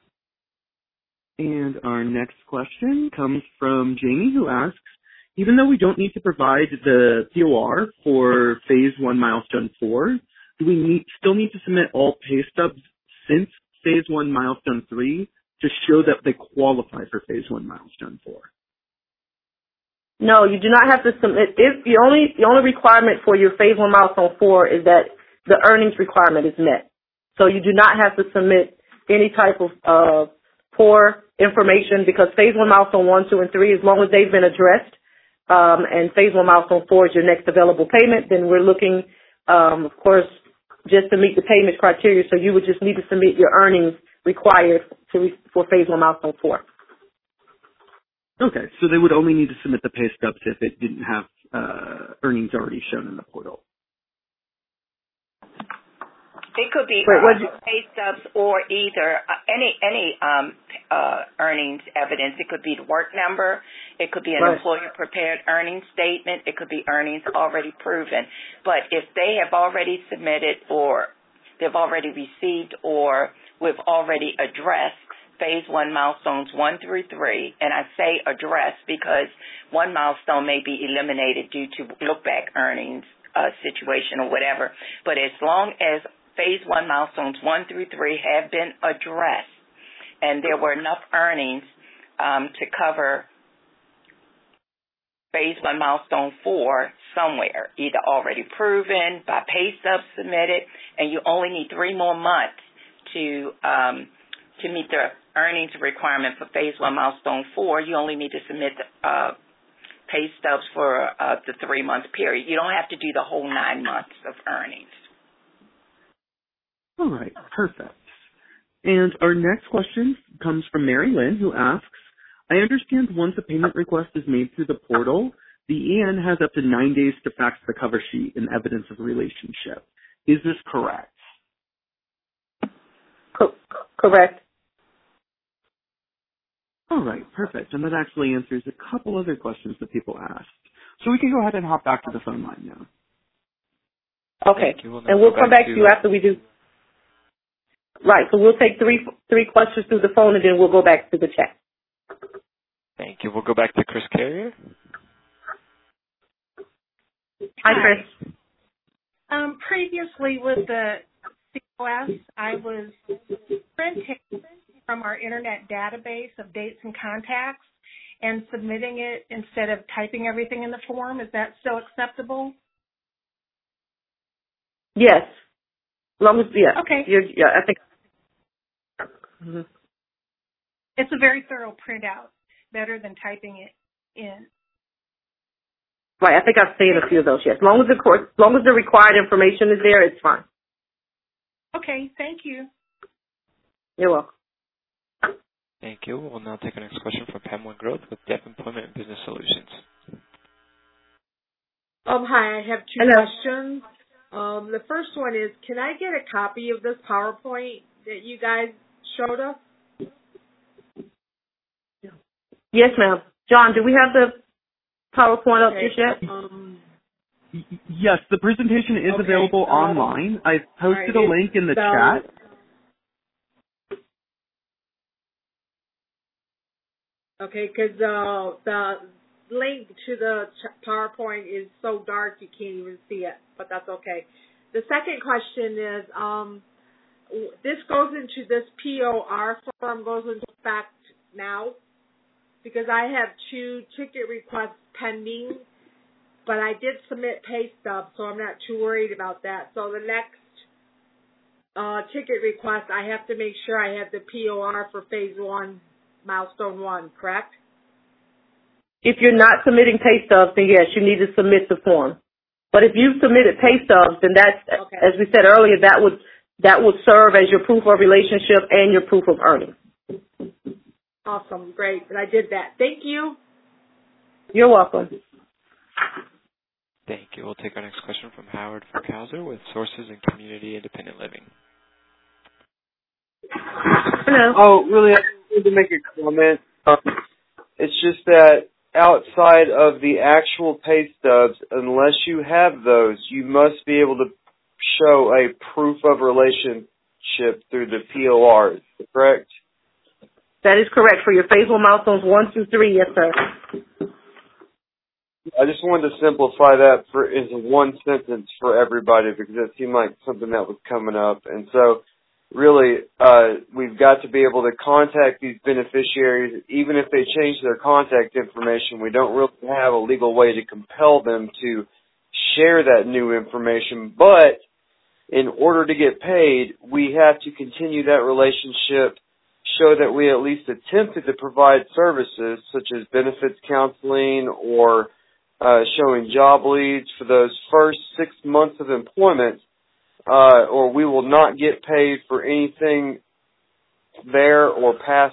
And our next question comes from Jamie, who asks, even though we don't need to provide the POR for phase 1 milestone 4, do we still need to submit all pay stubs since phase 1 milestone 3 to show that they qualify for phase 1 milestone 4? No, you do not have to submit. If the only requirement for your phase 1 milestone 4 is that the earnings requirement is met. So you do not have to submit any type of POR information because phase 1 milestone 1, 2, and 3, as long as they've been addressed, and phase 1 milestone 4 is your next available payment, then we're looking, of course, just to meet the payment criteria. So you would just need to submit your earnings required for phase 1 milestone 4. Okay, so they would only need to submit the pay stubs if it didn't have earnings already shown in the portal. It could be pay stubs or either any earnings evidence. It could be the work number. It could be an employer-prepared earnings statement. It could be earnings already proven. But if they have already submitted or they've already received or we've already addressed phase 1 milestones 1 through 3, and I say addressed because one milestone may be eliminated due to look-back earnings situation or whatever. But as long as phase 1 milestones 1 through 3 have been addressed, and there were enough earnings to cover phase 1 milestone 4 somewhere, either already proven, by pay stubs submitted, and you only need 3 more months to meet the earnings requirement for phase 1 milestone 4. You only need to submit the pay stubs for the 3-month period. You don't have to do the whole 9 months of earnings. All right, perfect. And our next question comes from Mary Lynn, who asks, I understand once a payment request is made through the portal, the EN has up to 9 days to fax the cover sheet and evidence of relationship. Is this correct? Correct. All right, perfect. And that actually answers a couple other questions that people asked. So we can go ahead and hop back to the phone line now. Okay. And we'll come back to you after we do. Right, so we'll take three questions through the phone, and then we'll go back to the chat. Thank you. We'll go back to Chris Carrier. Hi, Chris. Previously with the COS, I was printing from our internet database of dates and contacts and submitting it instead of typing everything in the form. Is that still acceptable? Yes. As long as, yeah. Okay. I think. Mm-hmm. It's a very thorough printout, better than typing it in. Right, I think I've seen a few of those, yes. As long as the required information is there, it's fine. Okay, thank you. You're welcome. Thank you. We'll now take our next question from Pamela Groth with Deaf Employment and Business Solutions. Hi, I have two questions. The first one is, can I get a copy of this PowerPoint that you guys showed us? Yes, ma'am. John, do we have the PowerPoint up just yet? Yes, the presentation is available online. I've posted a link in the chat. Okay, because the link to the PowerPoint is so dark you can't even see it, but that's okay. The second question is, this POR form goes into effect now because I have 2 ticket requests pending, but I did submit pay stubs, so I'm not too worried about that. So the next ticket request, I have to make sure I have the POR for phase 1, milestone 1, correct? If you're not submitting pay stubs, then yes, you need to submit the form. But if you've submitted pay stubs, then that's, as we said earlier, that would serve as your proof of relationship and your proof of earnings. Awesome, great. And I did that. Thank you. You're welcome. Thank you. We'll take our next question from Howard Verkhauser with Sources in Community Independent Living. Hello. Oh, really, I need to make a comment. It's just that outside of the actual pay stubs, unless you have those, you must be able to show a proof of relationship through the POR, correct? That is correct. For your phase 1 milestones 1 through 3, yes, sir. I just wanted to simplify that into one sentence for everybody because it seemed like something that was coming up. And so really, we've got to be able to contact these beneficiaries. Even if they change their contact information, we don't really have a legal way to compel them to share that new information. But in order to get paid, we have to continue that relationship show that we at least attempted to provide services such as benefits counseling or showing job leads for those first 6 months of employment, or we will not get paid for anything there or past.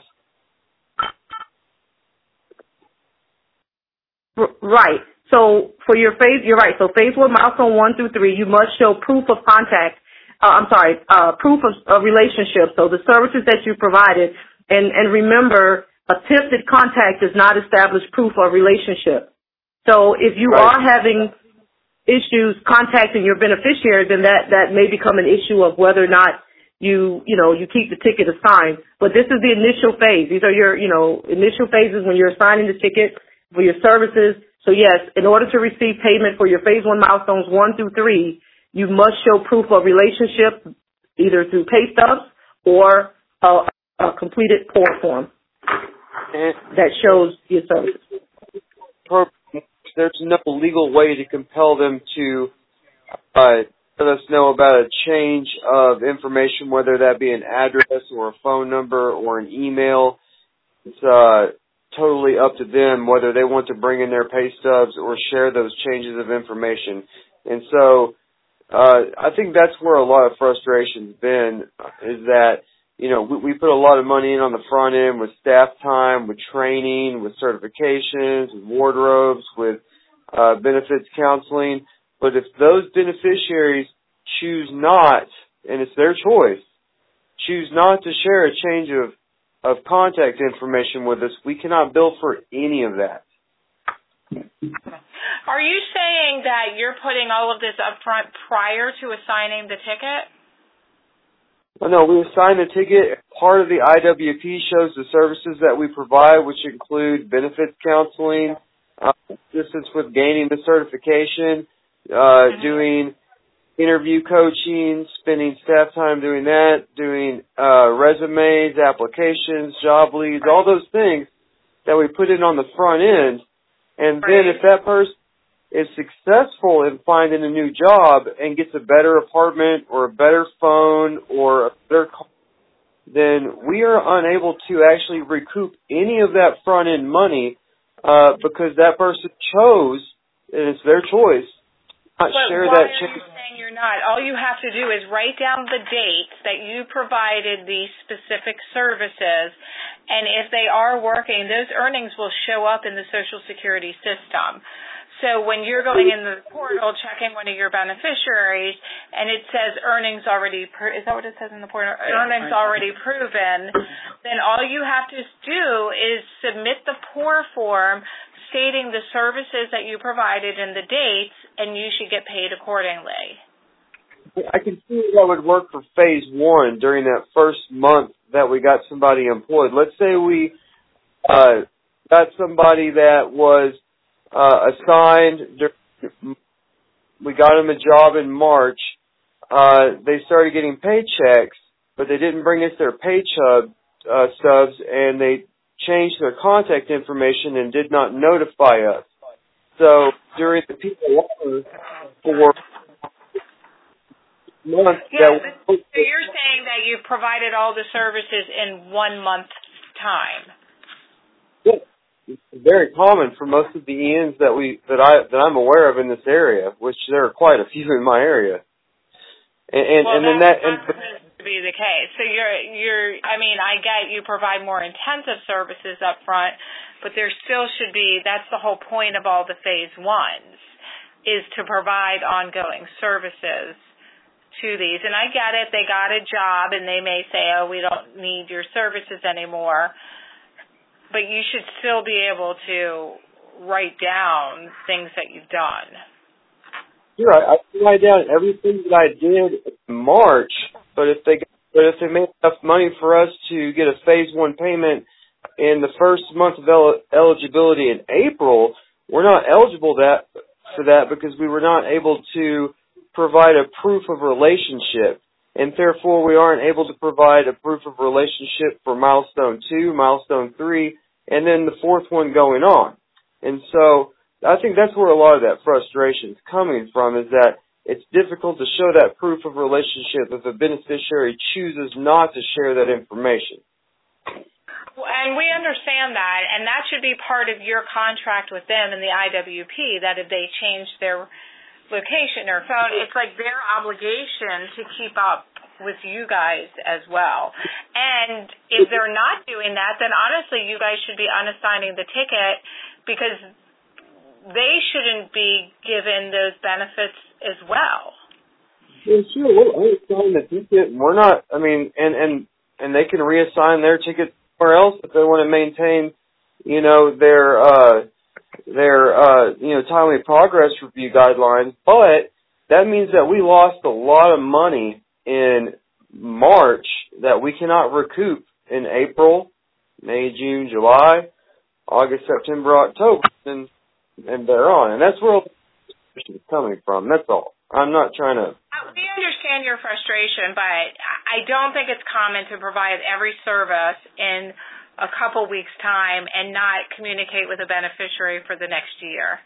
Right. So for your phase, you're right. So phase 1, milestone 1 through 3, you must show proof of contact. Proof of relationship. So the services that you provided, and remember, attempted contact does not establish proof of relationship. So if you are having issues contacting your beneficiary, then that may become an issue of whether or not you keep the ticket assigned. But this is the initial phase. These are your, initial phases when you're assigning the ticket for your services. So yes, in order to receive payment for your phase 1 milestones 1 through 3, you must show proof of relationship either through pay stubs or a completed POR form that shows your services. There's no legal way to compel them to let us know about a change of information, whether that be an address or a phone number or an email. It's totally up to them whether they want to bring in their pay stubs or share those changes of information. And so I think that's where a lot of frustration's been, is that, we put a lot of money in on the front end with staff time, with training, with certifications, with wardrobes, with benefits counseling. But if those beneficiaries choose not, and it's their choice, choose not to share a change of contact information with us, we cannot bill for any of that. Are you saying that you're putting all of this up front prior to assigning the ticket? Well, no, we assign the ticket. Part of the IWP shows the services that we provide, which include benefits counseling, assistance with gaining the certification, doing interview coaching, spending staff time doing that, doing resumes, applications, job leads, all those things that we put in on the front end. And then if that person is successful in finding a new job and gets a better apartment or a better phone or a better car, then we are unable to actually recoup any of that front end money because that person chose, and it's their choice, not share that change. But why are you saying you're not? All you have to do is write down the dates that you provided these specific services, and if they are working, those earnings will show up in the Social Security system. So when you're going in the portal, checking one of your beneficiaries, and it says earnings already, is that what it says in the portal? Earnings already proven, then all you have to do is submit the POR form stating the services that you provided and the dates, and you should get paid accordingly. I can see that would work for phase 1 during that first month that we got somebody employed. Let's say we got somebody that was assigned, we got them a job in March. They started getting paychecks, but they didn't bring us their pay stubs, and they changed their contact information and did not notify us. So during the POR for months, so you're saying that you've provided all the services in 1 month's time. Yes. It's very common for most of the ENs that I'm aware of in this area, which there are quite a few in my area. And then that to be the case. So I get you provide more intensive services up front, but there still should be, that's the whole point of all the phase 1s, is to provide ongoing services to these. And I get it, they got a job and they may say, oh, we don't need your services anymore. But you should still be able to write down things that you've done. You're right. I can write down everything that I did in March, but if they made enough money for us to get a phase 1 payment in the first month of eligibility in April, we're not eligible for that because we were not able to provide a proof of relationship. And therefore, we aren't able to provide a proof of relationship for milestone 2, milestone 3, and then the 4th one going on. And so I think that's where a lot of that frustration is coming from, is that it's difficult to show that proof of relationship if a beneficiary chooses not to share that information. And we understand that, and that should be part of your contract with them in the IWP, that if they change their location or phone, it's like their obligation to keep up with you guys as well. And if they're not doing that, then honestly you guys should be unassigning the ticket, because they shouldn't be given those benefits as well. Yeah, sure, we'll unassign the ticket. We're not, I mean, and they can reassign their ticket somewhere else if they want to maintain, you know, their timely progress review guidelines. But that means that we lost a lot of money in March that we cannot recoup in April, May, June, July, August, September, October, and thereon. And that's where all the frustration is coming from. That's all. I'm not trying to... We understand your frustration, but I don't think it's common to provide every service in a couple weeks' time and not communicate with a beneficiary for the next year.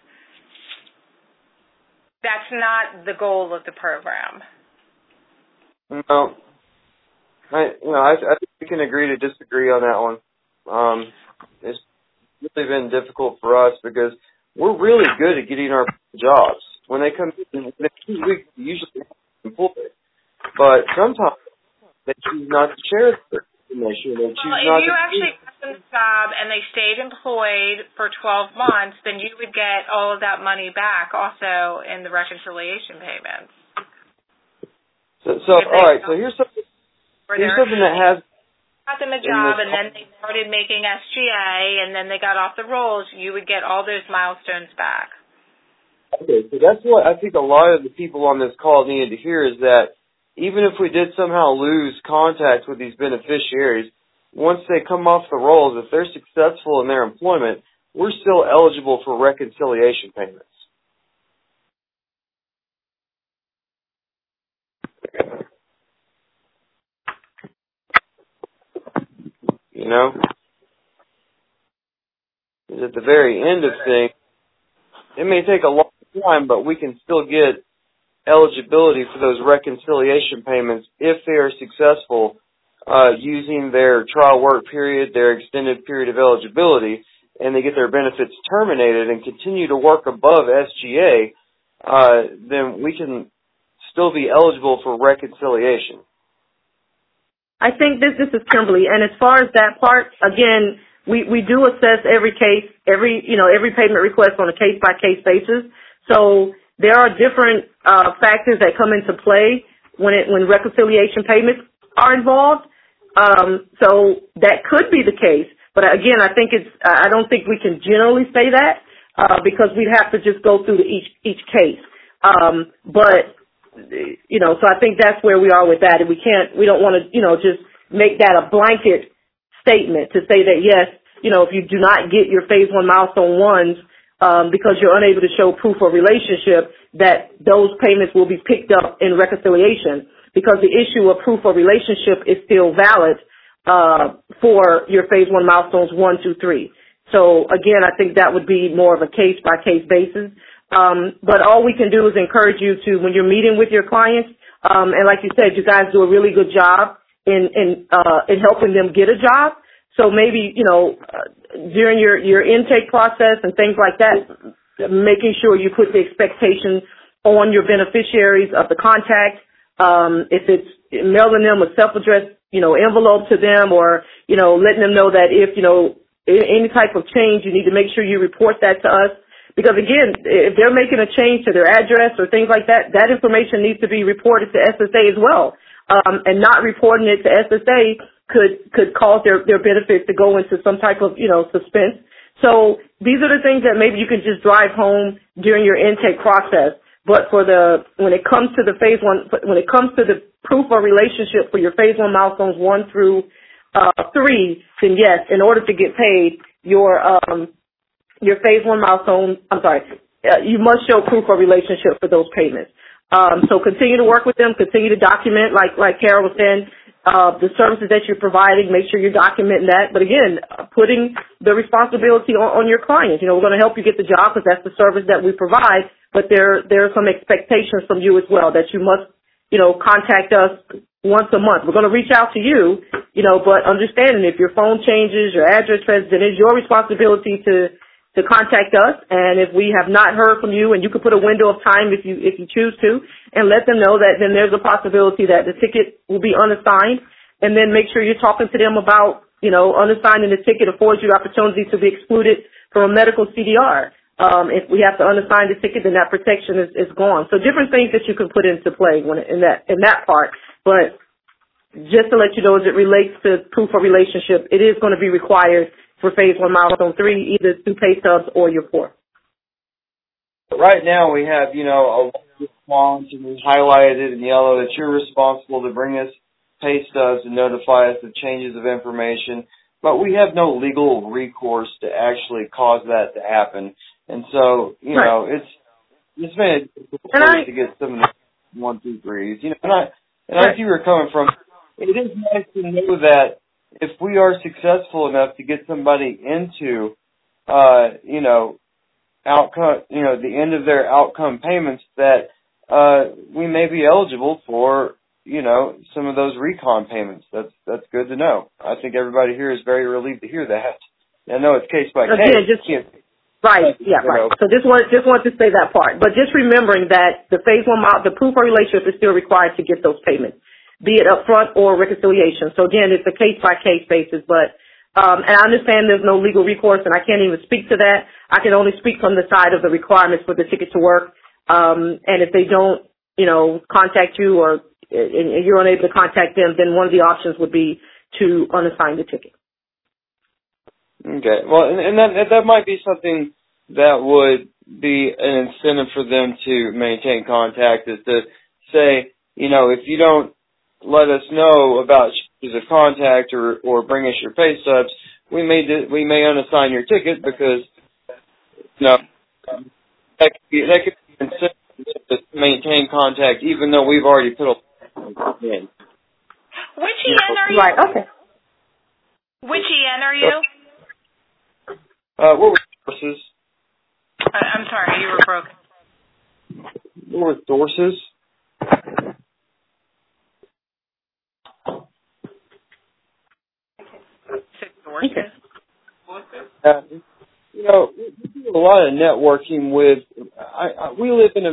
That's not the goal of the program. No. I think we can agree to disagree on that one. It's really been difficult for us because we're really good at getting our jobs. When they come in, we usually employed. But sometimes they choose not to share their information. They choose not if you to actually got them the job and they stayed employed for 12 months, then you would get all of that money back also in the reconciliation payments. So all right, so here's something that has... Got them a job and then they started making SGA and then they got off the rolls, you would get all those milestones back. Okay, so that's what I think a lot of the people on this call needed to hear, is that even if we did somehow lose contact with these beneficiaries, once they come off the rolls, if they're successful in their employment, we're still eligible for reconciliation payments. You know? At the very end of things, it may take a long time, but we can still get eligibility for those reconciliation payments if they are successful using their trial work period, their extended period of eligibility, and they get their benefits terminated and continue to work above SGA, then we can still be eligible for reconciliation. I think this is Kimberly, and as far as that part, again, we do assess every case, every payment request on a case-by-case basis. So there are different factors that come into play when reconciliation payments are involved. So that could be the case, but again, I don't think we can generally say that because we'd have to just go through each case. But so I think that's where we are with that, and we don't want to just make that a blanket statement to say that yes, if you do not get your phase 1 milestone ones because you're unable to show proof of relationship, that those payments will be picked up in reconciliation, because the issue of proof of relationship is still valid for your phase 1 milestones 1, 2, 3. So again, I think that would be more of a case by case basis. But all we can do is encourage you to, when you're meeting with your clients, and like you said, you guys do a really good job in helping them get a job. So maybe, during your intake process and things like that, making sure you put the expectation on your beneficiaries of the contact. If it's mailing them a self-addressed, envelope to them, or, letting them know that if, any type of change, you need to make sure you report that to us. Because again, if they're making a change to their address or things like that, that information needs to be reported to SSA as well. And not reporting it to SSA could cause their benefits to go into some type of, suspense. So these are the things that maybe you can just drive home during your intake process. But when it comes to the phase 1, when it comes to the proof of relationship for your phase 1 milestones 1 through 3, then yes, in order to get paid, your phase 1 milestone, you must show proof of relationship for those payments. So continue to work with them, continue to document, like Carol was saying, the services that you're providing, make sure you're documenting that. But again, putting the responsibility on your clients. We're going to help you get the job because that's the service that we provide, but there are some expectations from you as well that you must, contact us once a month. We're going to reach out to you, but understanding if your phone changes, your address changes, it is your responsibility to contact us. And if we have not heard from you, and you can put a window of time if you choose to, and let them know that then there's a possibility that the ticket will be unassigned, and then make sure you're talking to them about, unassigning the ticket affords you opportunity to be excluded from a medical CDR. If we have to unassign the ticket, then that protection is gone. So different things that you can put into play in that part. But just to let you know, as it relates to proof of relationship, it is going to be required for Phase 1 Milestone 3, either through pay stubs or your FOR. Right now we have, a response, and we highlighted it in yellow that you're responsible to bring us pay stubs and notify us of changes of information, but we have no legal recourse to actually cause that to happen. And so, it's been a difficult place to get some of the 1, 2, 3s. I see where you're coming from. It is nice to know that if we are successful enough to get somebody into, outcome, the end of their outcome payments, that we may be eligible for, some of those recon payments. That's good to know. I think everybody here is very relieved to hear that. I know it's case by case. Right. So just wanted to say that part. But just remembering that the Phase 1 the proof of relationship is still required to get those payments, be it upfront or reconciliation. So again, it's a case by case basis. But and I understand there's no legal recourse, and I can't even speak to that. I can only speak from the side of the requirements for the ticket to work. And if they don't, contact you, or and you're unable to contact them, then one of the options would be to unassign the ticket. Okay. Well, and that might be something that would be an incentive for them to maintain contact, is to say, if you don't let us know about changes of contact or bring us your pay stubs, we may unassign your ticket, because that could be an incentive to maintain contact, even though we've already put a in. Which EN are you? Right. Okay. Which EN are you? What were sources? I'm sorry, you were broken. What were sources? Sources? We do a lot of networking with. We live in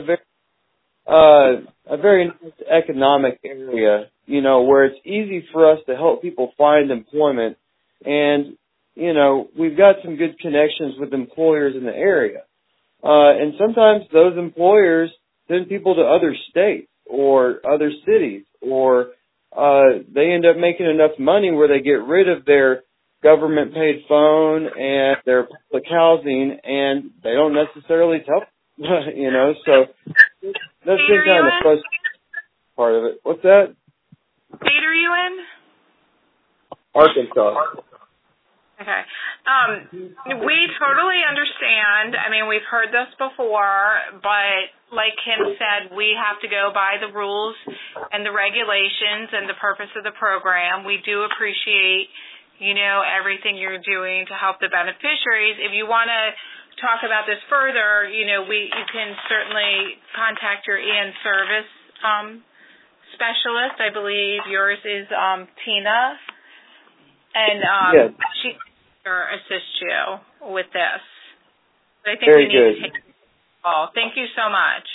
a very nice economic area, where it's easy for us to help people find employment, and we've got some good connections with employers in the area. And sometimes those employers send people to other states or other cities, or they end up making enough money where they get rid of their government-paid phone and their public housing, and they don't necessarily tell them, so that's been kind of the first part of it. What's that? State are you in? Arkansas. Okay. We totally understand. I mean, we've heard this before, but like Kim said, we have to go by the rules and the regulations and the purpose of the program. We do appreciate, everything you're doing to help the beneficiaries. If you want to talk about this further, you can certainly contact your EN service specialist. I believe yours is Tina. And she can assist you with this. But I think we need to take the call. Thank you so much.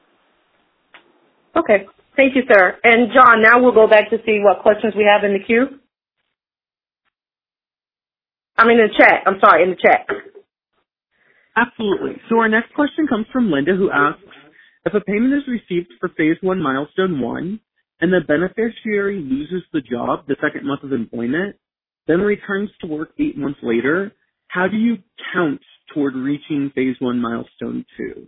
Okay. Thank you, sir. And John, now we'll go back to see what questions we have in the queue. In the chat. I'm sorry, in the chat. Absolutely. So our next question comes from Linda, who asks, if a payment is received for Phase 1 Milestone 1 and the beneficiary loses the job the second month of employment, then returns to work 8 months later, how do you count toward reaching Phase 1 Milestone 2?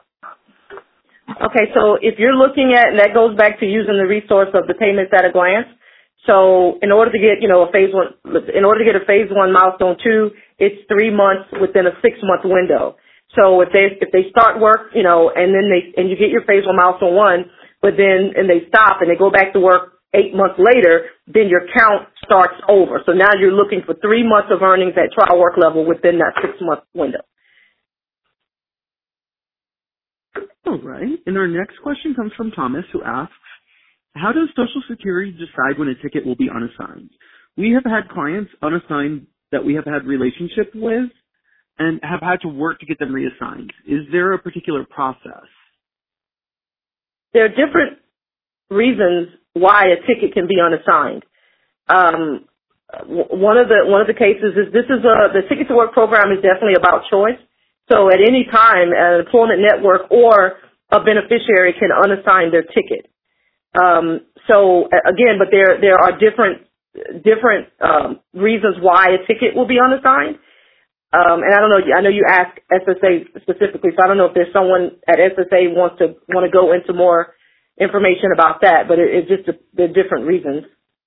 Okay, so if you're looking at, and that goes back to using the resource of the payments at a glance. So in order to get, a Phase 1 Milestone 2, it's 3 months within a 6-month window. So if they start work, and you get your Phase 1 Milestone 1, but then they stop and they go back to work 8 months later, then your count starts over. So now you're looking for 3 months of earnings at trial work level within that 6-month window. All right. And our next question comes from Thomas, who asks, how does Social Security decide when a ticket will be unassigned? We have had clients unassigned that we have had relationship with and have had to work to get them reassigned. Is there a particular process? There are different reasons why a ticket can be unassigned. One of the cases is the Ticket to Work program is definitely about choice. So at any time, an employment network or a beneficiary can unassign their ticket. So again, but there are different reasons why a ticket will be unassigned. And I don't know. I know you asked SSA specifically, so I don't know if there's someone at SSA want to go into more information about that. But it's just the different reasons.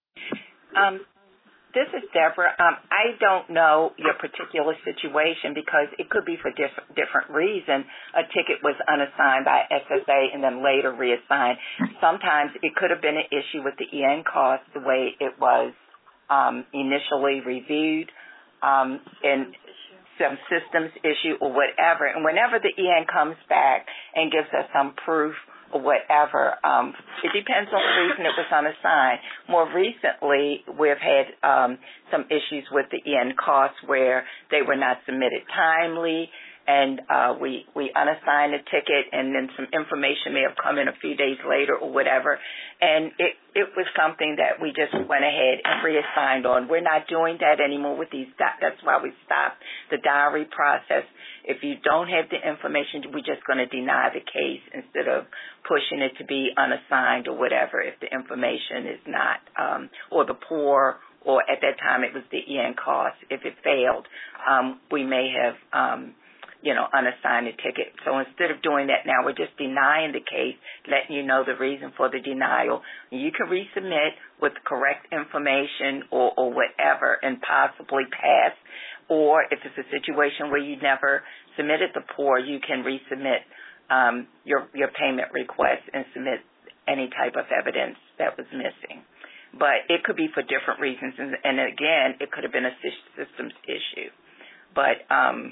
This is Deborah. I don't know your particular situation because it could be for different reasons. A ticket was unassigned by SSA and then later reassigned. Sometimes it could have been an issue with the EN cost, the way it was initially reviewed, and some systems issue or whatever. And whenever the EN comes back and gives us some proof or whatever, it depends on the reason it was unassigned. More recently, we've had some issues with the EN costs where they were not submitted timely, and we unassigned a ticket, and then some information may have come in a few days later or whatever, and it was something that we just went ahead and reassigned on. We're not doing that anymore with these. That's why we stopped the diary process. If you don't have the information, we're just going to deny the case instead of pushing it to be unassigned or whatever if the information is not, or the poor, or at that time it was the EN cost. If it failed, we may have, unassigned the ticket. So instead of doing that now, we're just denying the case, letting you know the reason for the denial. You can resubmit with correct information or whatever and possibly pass. Or if it's a situation where you never submitted the POR, you can resubmit your payment request and submit any type of evidence that was missing. But it could be for different reasons, and again, it could have been a systems issue. But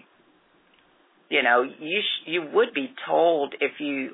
you would be told if you,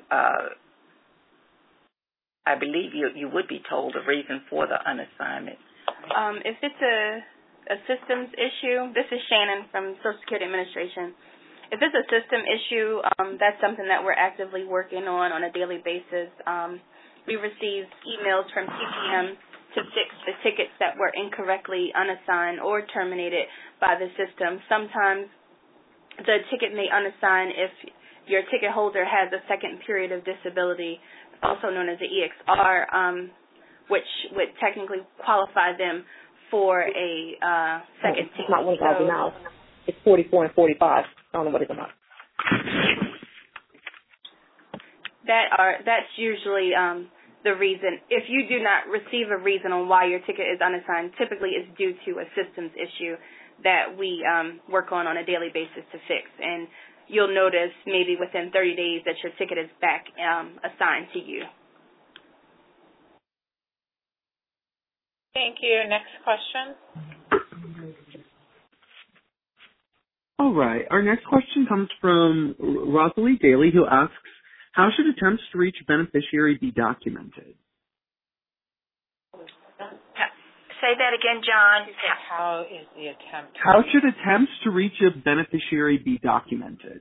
I believe you would be told the reason for the unassignment. If it's a systems issue, this is Shannon from Social Security Administration. If it's a system issue, that's something that we're actively working on a daily basis. We receive emails from TPM to fix the tickets that were incorrectly unassigned or terminated by the system. Sometimes the ticket may unassign if your ticket holder has a second period of disability, also known as the EXR, which would technically qualify them for a second ticket. It's not 1,000 now. It's 44 and 45. I don't know what it's about. That's usually the reason. If you do not receive a reason on why your ticket is unassigned, typically it's due to a systems issue that we work on a daily basis to fix. And you'll notice maybe within 30 days that your ticket is back assigned to you. Thank you. Next question. All right. Our next question comes from Rosalie Daly, who asks, how should attempts to reach a beneficiary be documented? Say that again, John. How is the attempt? How should attempts to reach a beneficiary be documented?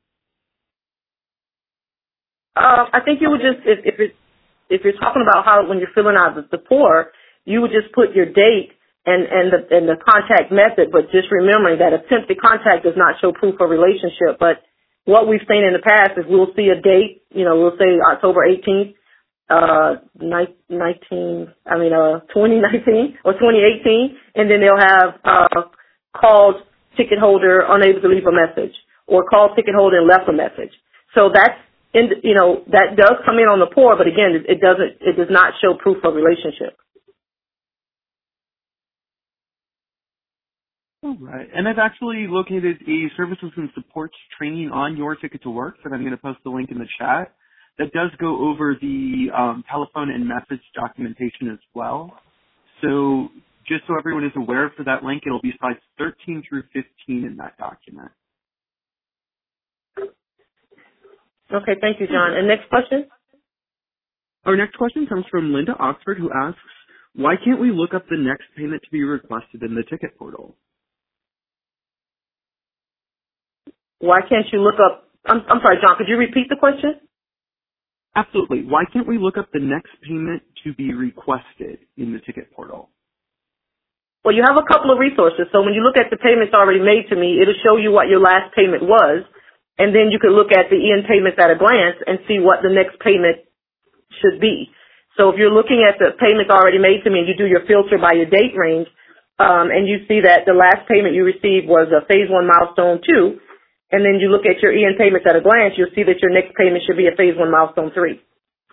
I think you would just, if you're talking about how when you're filling out the POR, you would just put your date and the contact method, but just remembering that attempted contact does not show proof of relationship. But what we've seen in the past is we'll see a date, we'll say October 18th, 2019 or 2018, and then they'll have called ticket holder unable to leave a message, or called ticket holder and left a message. So that's that does come in on the POR, but again, it does not show proof of relationship. All right. And I've actually located a services and supports training on Your Ticket to Work that I'm going to post the link in the chat that does go over the telephone and message documentation as well. So just so everyone is aware, for that link, it'll be slides 13 through 15 in that document. Okay, thank you, John. And next question? Our next question comes from Linda Oxford, who asks, why can't we look up the next payment to be requested in the ticket portal? Why can't you look up, I'm sorry, John, could you repeat the question? Absolutely. Why can't we look up the next payment to be requested in the ticket portal? Well, you have a couple of resources. So when you look at the payments already made to me, it'll show you what your last payment was, and then you can look at the EN payments at a glance and see what the next payment should be. So if you're looking at the payments already made to me and you do your filter by your date range, and you see that the last payment you received was a Phase 1 Milestone 2, and then you look at your EN payments at a glance, you'll see that your next payment should be a Phase 1 Milestone 3.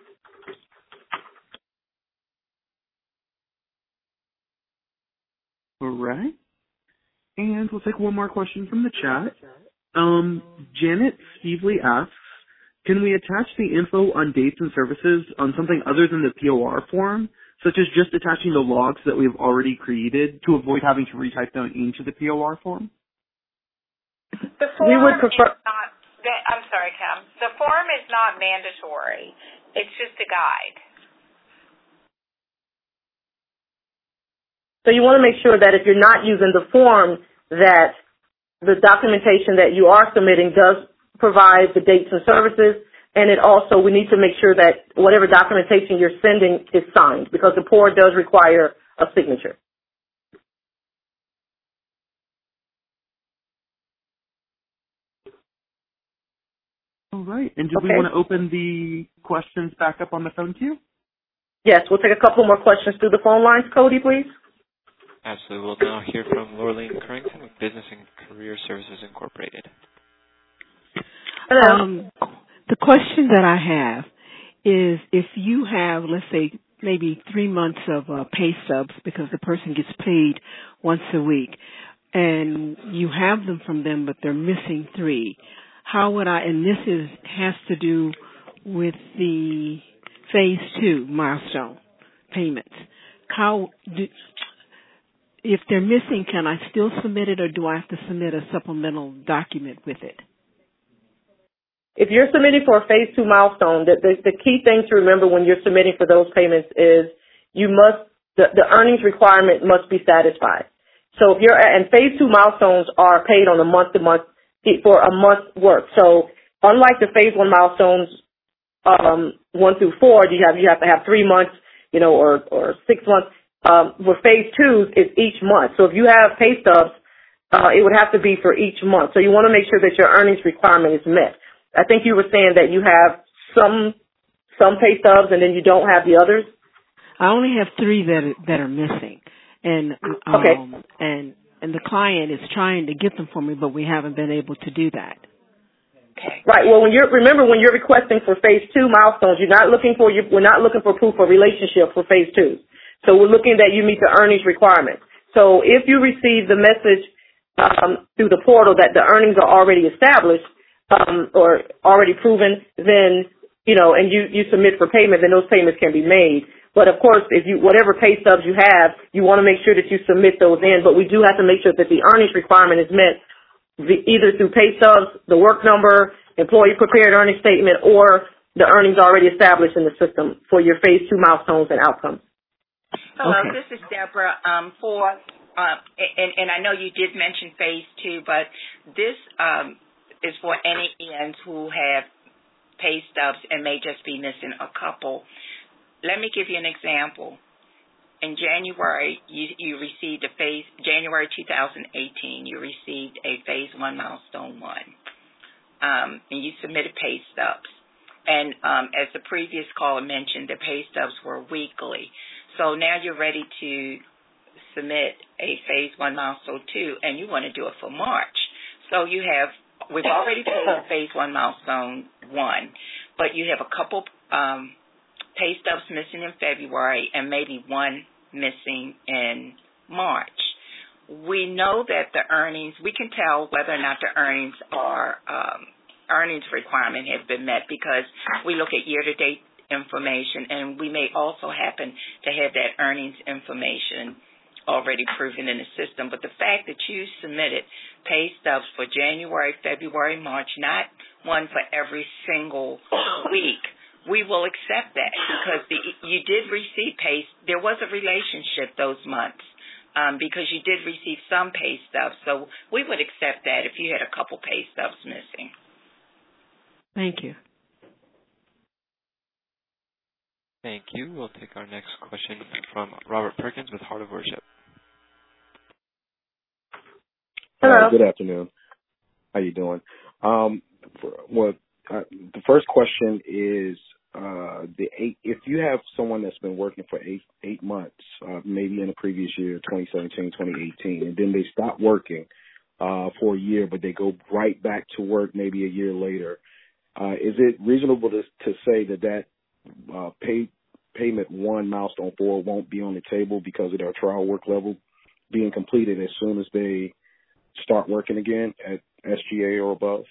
All right. And we'll take one more question from the chat. Janet Stevely asks, can we attach the info on dates and services on something other than the POR form, such as just attaching the logs that we've already created to avoid having to retype them into the POR form? The form is not, I'm sorry, Cam. The form is not mandatory. It's just a guide. So you want to make sure that if you're not using the form, that the documentation that you are submitting does provide the dates and services, and it also, we need to make sure that whatever documentation you're sending is signed, because the POR does require a signature. All right. And do we want to open the questions back up on the phone queue? Yes, we'll take a couple more questions through the phone lines. Cody, please. Absolutely. We'll now hear from Lorraine Currington with Business and Career Services Incorporated. Hello. The question that I have is if you have, let's say, maybe 3 months of pay stubs because the person gets paid once a week, and you have them from them, but they're missing 3, how would I, and this has to do with the Phase 2 milestone payments, if they're missing, can I still submit it, or do I have to submit a supplemental document with it? If you're submitting for a Phase 2 milestone, the key thing to remember when you're submitting for those payments is the earnings requirement must be satisfied. So if and Phase 2 milestones are paid on a month-to-month, for a month's work. So unlike the Phase 1 milestones, 1 through 4, you have to have 3 months, or 6 months. With Phase 2s, it's each month. So if you have pay stubs, it would have to be for each month. So you want to make sure that your earnings requirement is met. I think you were saying that you have some pay stubs and then you don't have the others. I only have 3 that are missing, and and the client is trying to get them for me, but we haven't been able to do that. Right. Well, when you're requesting for Phase 2 milestones, we're not looking for proof of relationship for Phase 2. So we're looking that you meet the earnings requirement. So if you receive the message through the portal that the earnings are already established or already proven, then and you submit for payment, then those payments can be made. But of course, whatever pay stubs you have, you want to make sure that you submit those in. But we do have to make sure that the earnings requirement is met either through pay stubs, the work number, employee prepared earnings statement, or the earnings already established in the system for your Phase 2 milestones and outcomes. Hello, this is Deborah. And I know you did mention Phase 2, but this is for any ENs who have pay stubs and may just be missing a couple. Let me give you an example. In January, you received January 2018, you received a Phase 1 Milestone 1, and you submitted pay stubs. And as the previous caller mentioned, the pay stubs were weekly. So now you're ready to submit a Phase 1 Milestone 2, and you want to do it for March. So we've already paid Phase 1 Milestone 1, but you have a couple pay stubs missing in February and maybe one missing in March. We know that the earnings, we can tell whether or not the earnings requirement has been met because we look at year-to-date information, and we may also happen to have that earnings information already proven in the system. But the fact that you submitted pay stubs for January, February, March, not one for every single week, we will accept that because you did receive pay. There was a relationship those months because you did receive some pay stubs. So we would accept that if you had a couple pay stubs missing. Thank you. Thank you. We'll take our next question from Robert Perkins with Heart of Worship. Hello. Good afternoon. How you doing? The first question is if you have someone that's been working for eight months, maybe in the previous year, 2017, 2018, and then they stop working for a year, but they go right back to work maybe a year later, is it reasonable to say that payment 1, milestone 4, won't be on the table because of their trial work level being completed as soon as they start working again at SGA or above?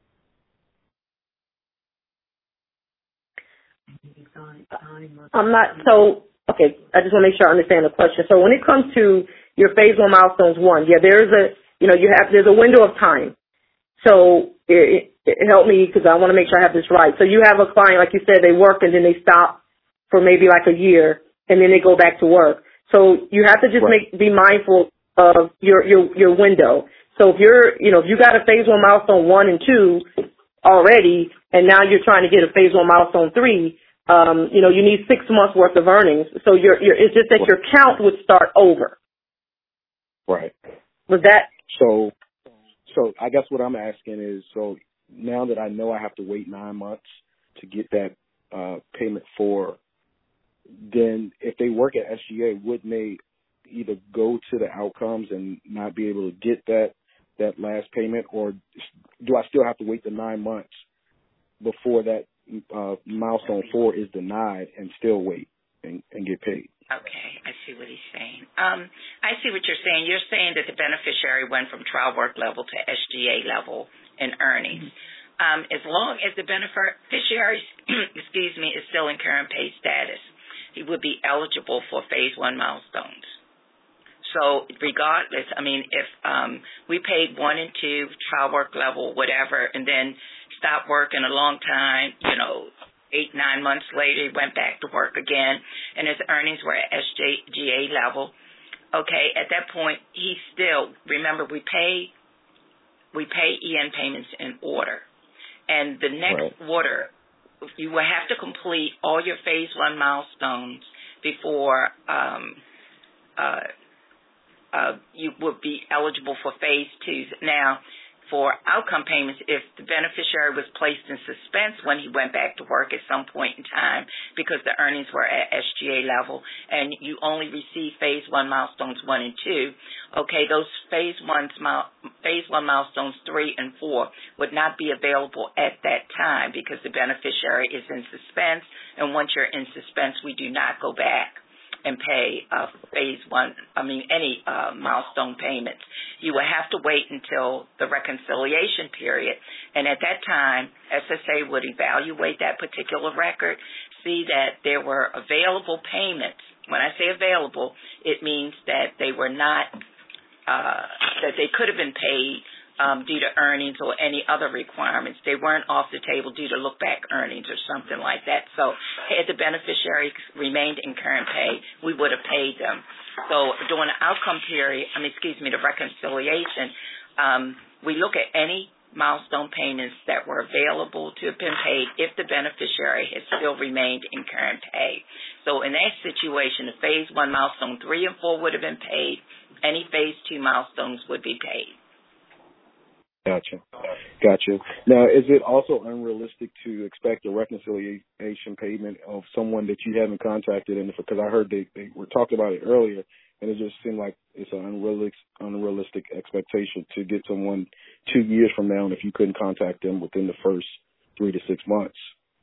Okay, I just want to make sure I understand the question. So when it comes to your phase 1 milestones 1, there's a window of time. So it help me because I want to make sure I have this right. So you have a client, like you said, they work and then they stop for maybe like a year and then they go back to work. So you have to just be mindful of your window. So if you got a phase 1 milestone 1 and 2 already, and now you're trying to get a phase 1 milestone 3, you need 6 months worth of earnings. So it's just that your count would start over. Right. Was that? So I guess what I'm asking is, so now that I know I have to wait 9 months to get that payment 4, then if they work at SGA, wouldn't they either go to the outcomes and not be able to get that last payment, or do I still have to wait the 9 months before that milestone 4 is denied and still wait and get paid? Okay, I see what he's saying. I see what you're saying. You're saying that the beneficiary went from trial work level to SGA level in earnings. As long as the beneficiary, is still in current pay status, he would be eligible for phase 1 milestones. So regardless, if we paid 1 and 2, trial work level, whatever, and then stopped working a long time, 8, 9 months later, he went back to work again, and his earnings were at SGA level. Okay, at that point, he still, remember, we pay EN payments in order. And the next order, you will have to complete all your phase 1 milestones before you would be eligible for phase 2s. Now, for outcome payments, if the beneficiary was placed in suspense when he went back to work at some point in time because the earnings were at SGA level and you only receive phase 1 milestones 1 and 2, okay, those phase 1 milestones 3 and 4 would not be available at that time because the beneficiary is in suspense, and once you're in suspense, we do not go back and pay phase 1, any milestone payments. You will have to wait until the reconciliation period, and at that time, SSA would evaluate that particular record, see that there were available payments. When I say available, it means that they were not, that they could have been paid due to earnings or any other requirements. They weren't off the table due to look-back earnings or something like that. So had the beneficiary remained in current pay, we would have paid them. So during the outcome period, the reconciliation, we look at any milestone payments that were available to have been paid if the beneficiary has still remained in current pay. So in that situation, the phase 1 milestone 3 and 4 would have been paid. Any phase 2 milestones would be paid. Gotcha. Now, is it also unrealistic to expect a reconciliation payment of someone that you haven't contacted? And because I heard they were talking about it earlier, and it just seemed like it's an unrealistic expectation to get someone 2 years from now, and if you couldn't contact them within the first 3 to 6 months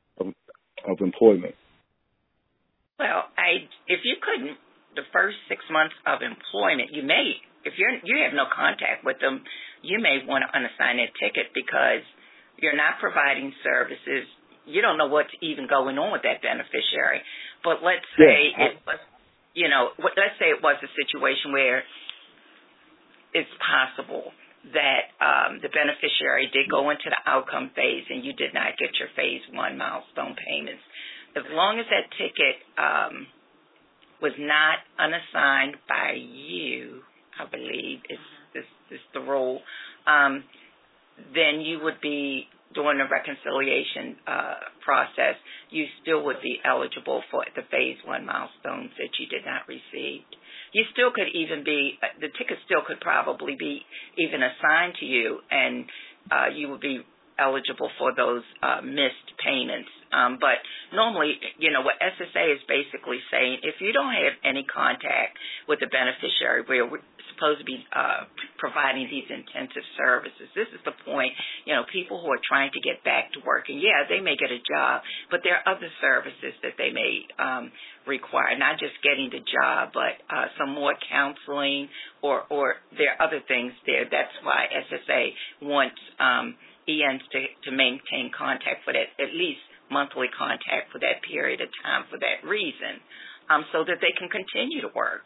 of employment. Well, if you couldn't, the first 6 months of employment, you may. If you have no contact with them, you may want to unassign that ticket because you're not providing services. You don't know what's even going on with that beneficiary. But let's say it was, let's say it was a situation where it's possible that the beneficiary did go into the outcome phase and you did not get your phase 1 milestone payments, as long as that ticket was not unassigned by you, I believe is the rule, then you would be, during the reconciliation process, you still would be eligible for the phase 1 milestones that you did not receive. You still could even be, the ticket still could probably be even assigned to you, and you would be eligible for those missed payments. But normally, what SSA is basically saying, if you don't have any contact with the beneficiary, we're supposed to be providing these intensive services. This is the point, people who are trying to get back to work, and they may get a job, but there are other services that they may require, not just getting the job, but some more counseling, or there are other things there. That's why SSA wants ENs to maintain contact for that, at least monthly contact for that period of time for that reason, so that they can continue to work.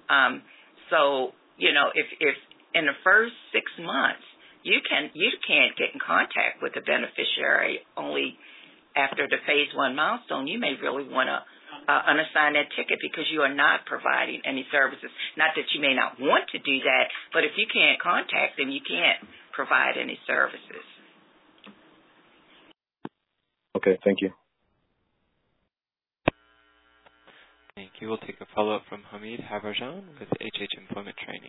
If in the first 6 months you can't get in contact with the beneficiary only after the phase 1 milestone, you may really want to unassign that ticket because you are not providing any services. Not that you may not want to do that, but if you can't contact them, you can't provide any services. Okay, thank you. Thank you. We'll take a follow-up from Hamid Havarjan with HH Employment Training.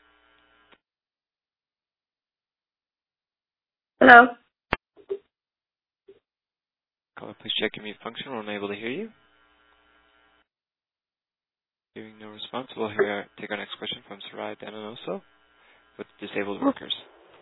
Hello. Caller, please check your mute function. We're unable to hear you. Hearing no response, we'll take our next question from Sarai Dananoso with Disabled Workers.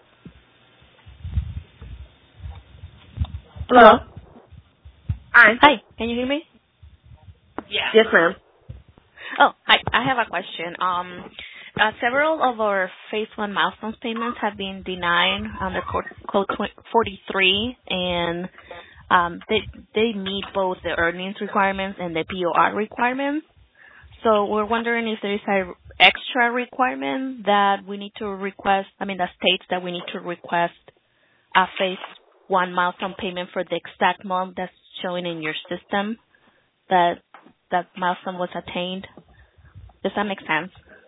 Hello. Hi. Can you hear me? Yes, ma'am. Oh, hi. I have a question. Several of our phase 1 milestones payments have been denied under Code 43, and they meet both the earnings requirements and the POR requirements. So we're wondering if there is an extra requirement that we need to request, that states that we need to request a phase 1 milestone payment for the exact month that's showing in your system that milestone was attained. Does that make sense?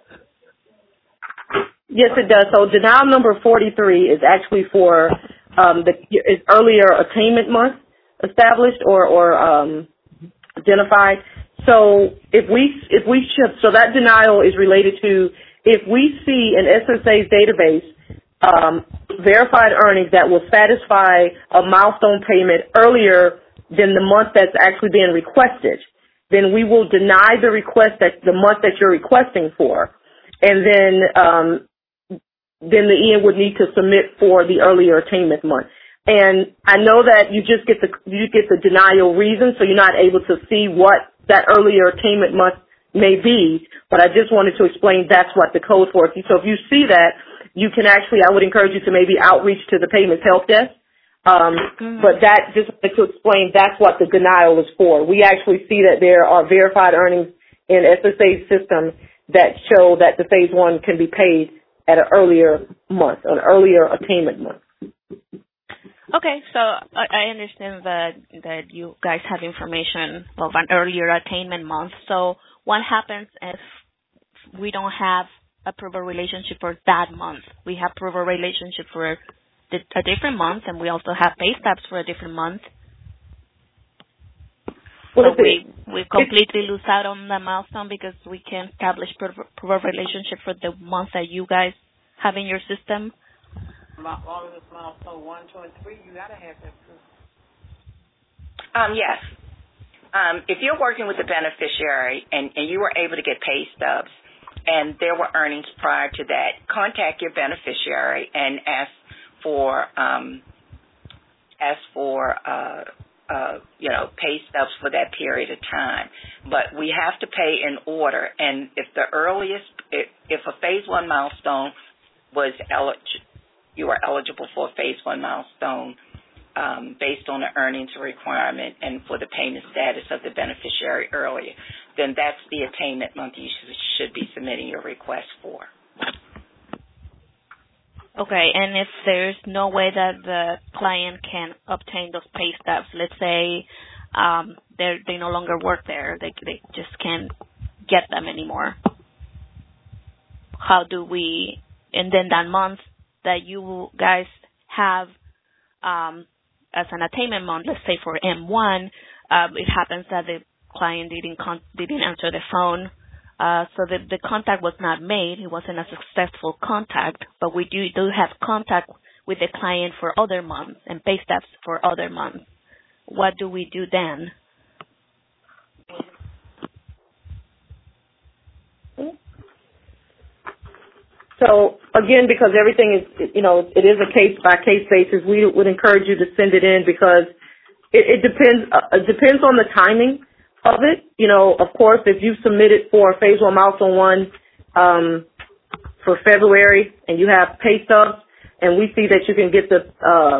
Yes, it does. So denial number 43 is actually for is earlier attainment month established or identified. So if we ship, so that denial is related to if we see in SSA's database verified earnings that will satisfy a milestone payment earlier than the month that's actually being requested, then we will deny the request that the month that you're requesting for, and then the EN would need to submit for the earlier attainment month. And I know that you get the denial reason, so you're not able to see what that earlier attainment month may be. But I just wanted to explain that's what the code for. So if you see that, you can actually, I would encourage you to maybe outreach to the payments help desk. But that just to explain that's what the denial is for. We actually see that there are verified earnings in SSA's system that show that the phase 1 can be paid at an earlier month, an earlier attainment month. Okay, so I understand that you guys have information of an earlier attainment month. So what happens if we don't have a approval relationship for that month? We have approval relationship for a different month, and we also have pay stubs for a different month. So we completely lose out on the milestone because we can't establish approval relationship for the month that you guys have in your system. All of this milestone 1, 2, and 3, you gotta have that proof. Yes. If you're working with the beneficiary and you were able to get pay stubs and there were earnings prior to that, contact your beneficiary and ask for pay stubs for that period of time. But we have to pay in order. And if if a phase 1 milestone you are eligible for a phase 1 milestone based on the earnings requirement and for the payment status of the beneficiary earlier, then that's the attainment month you should be submitting your request for. Okay, and if there's no way that the client can obtain those pay stubs, let's say they no longer work there, they just can't get them anymore. How do we? And then that month that you guys have as an attainment month, let's say for M1, it happens that the client didn't answer the phone. So the contact was not made. It wasn't a successful contact, but we do have contact with the client for other months and pay stubs for other months. What do we do then? So again, because everything is, it is a case by case basis, we would encourage you to send it in because it depends. It depends on the timing of it. Of course, if you submitted for Phase 1 Milestone 1 for February and you have pay stubs, and we see that you can get the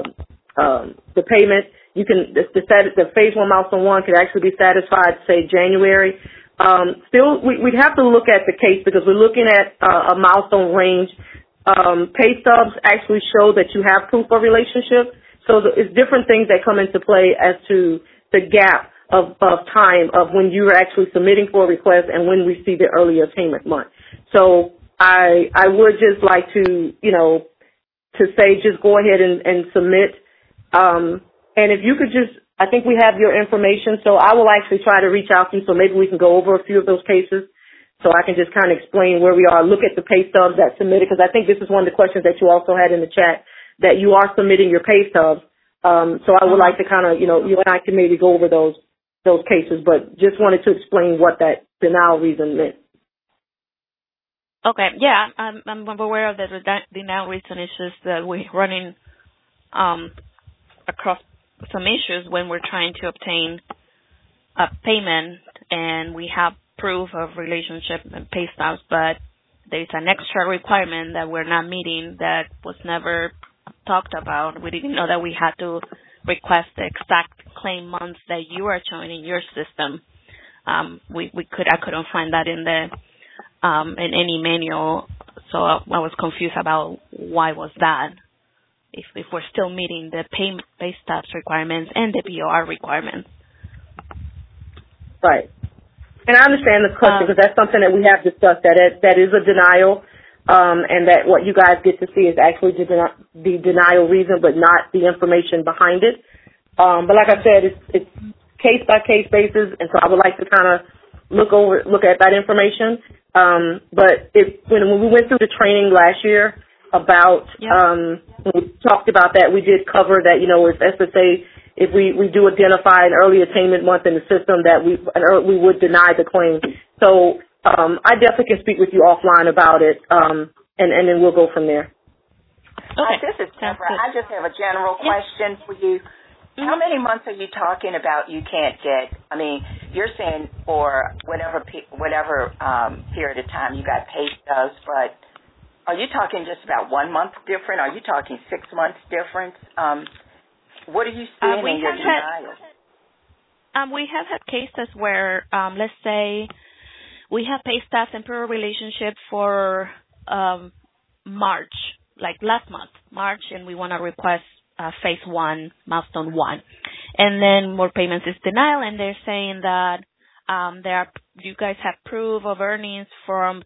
payment, the Phase 1 Milestone 1 could actually be satisfied, say January. Still, we'd have to look at the case because we're looking at a milestone range. Pay stubs actually show that you have proof of relationship, so it's different things that come into play as to the gap of time of when you were actually submitting for a request and when we see the early attainment month. So I would just like to to say just go ahead and submit. And if you could just, I think we have your information, so I will actually try to reach out to you so maybe we can go over a few of those cases so I can just kind of explain where we are, look at the pay stubs that submitted, because I think this is one of the questions that you also had in the chat, that you are submitting your pay stubs. So I would like to kind of, you and I can maybe go over those cases, but just wanted to explain what that denial reason meant. Okay, yeah, I'm aware of the denial reason. It's just that we're running across some issues when we're trying to obtain a payment and we have proof of relationship and pay stubs, but there's an extra requirement that we're not meeting that was never talked about. We didn't know that we had to request the exact claim months that you are showing in your system. I couldn't find that in any manual, so I was confused about why was that. If we're still meeting the pay stubs requirements and the POR requirements. Right. And I understand the question because that's something that we have discussed, that is a denial, and that what you guys get to see is actually the denial reason but not the information behind it. But like I said, it's case-by-case basis, and so I would like to kind of look at that information. But when we went through the training last year, about when we talked about that, we did cover that, with SSA, if we do identify an early attainment month in the system, that we would deny the claim. So I definitely can speak with you offline about it, and then we'll go from there. Okay. This is Deborah. I just have a general question for you. Mm-hmm. How many months are you talking about you can't get? I mean, you're saying for whatever period of time you got pay stubs, but are you talking just about 1 month different? Are you talking 6 months difference? What are you seeing in your denials? We have had cases where, let's say, we have pay stubs and proof of relationship for March, like last month, March, and we want to request Phase 1, Milestone 1. And then more payments is denial, and they're saying that you guys have proof of earnings from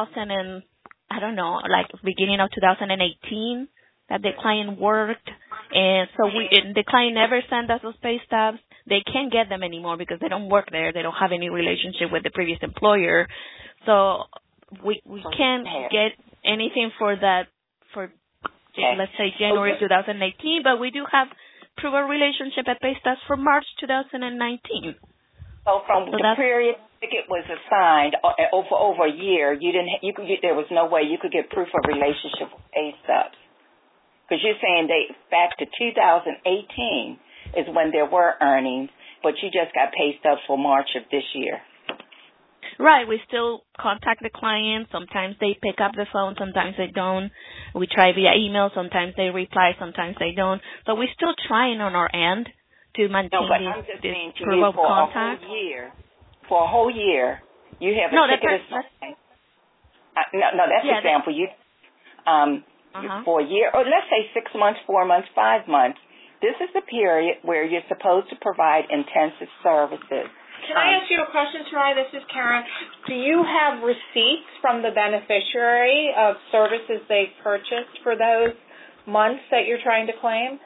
beginning of 2018 that the client worked, and so the client never sent us those pay stubs. They can't get them anymore because they don't work there. They don't have any relationship with the previous employer, so we can't get anything for that for let's say January 2018. But we do have proof of relationship and pay stubs for March 2019. So from the period ticket was assigned over a year, there was no way you could get proof of relationship with pay stubs. Because you're saying back to 2018 is when there were earnings, but you just got pay stubs for March of this year. Right. We still contact the client. Sometimes they pick up the phone. Sometimes they don't. We try via email. Sometimes they reply. Sometimes they don't. So we're still trying on our end to maintain this proof of contact. For a whole year, you have a ticket assigned. No, that's an example. for a year, or let's say 6 months, 4 months, 5 months, this is the period where you're supposed to provide intensive services. Can I ask you a question, Sarai? This is Karen. Do you have receipts from the beneficiary of services they purchased for those months that you're trying to claim?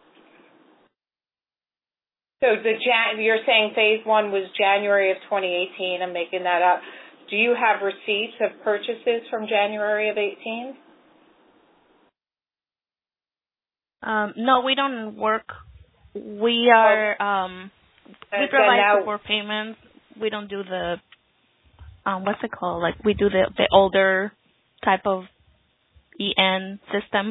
So you're saying phase 1 was January of 2018. I'm making that up. Do you have receipts of purchases from January of 18? No, we don't work. We are we provide support payments. We don't do the what's it called? Like we do the older type of EN system.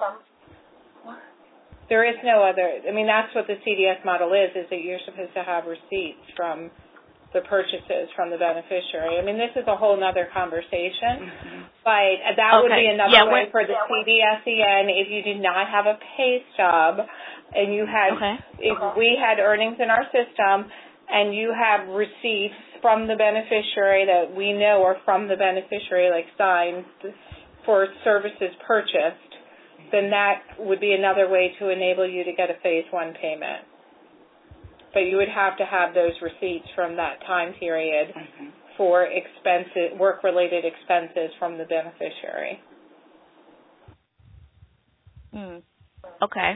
There is no other. I mean, that's what the CDS model is that you're supposed to have receipts from the purchases from the beneficiary. I mean, this is a whole other conversation, but that would be another way for the CDS-EN if you did not have a pay stub and you had, if we had earnings in our system and you have receipts from the beneficiary that we know are from the beneficiary, like signed for services purchased, then that would be another way to enable you to get a phase 1 payment. But you would have to have those receipts from that time period for expenses, work-related expenses from the beneficiary. Okay.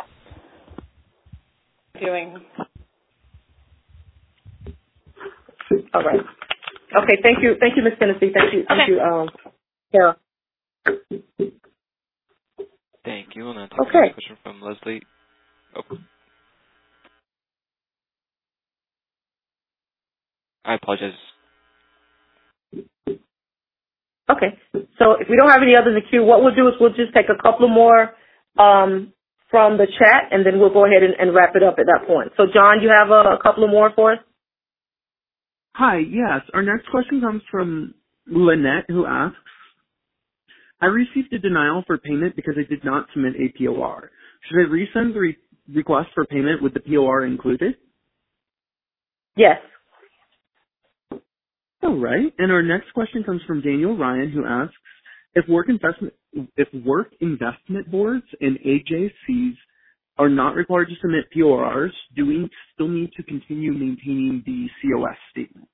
All right. Okay. Thank you, Ms. Tennessee. Thank you, Sarah. Thank you. We'll now take a question from Leslie. I apologize. Okay. So if we don't have any others in the queue, what we'll do is we'll just take a couple more from the chat, and then we'll go ahead and wrap it up at that point. So, John, you have a couple of more for us? Hi, yes. Our next question comes from Lynette, who asks, I received a denial for payment because I did not submit a POR. Should I resend the request for payment with the POR included? Yes. All right. And our next question comes from Daniel Ryan, who asks, if work investment boards and AJCs are not required to submit PORs, do we still need to continue maintaining the COS statements?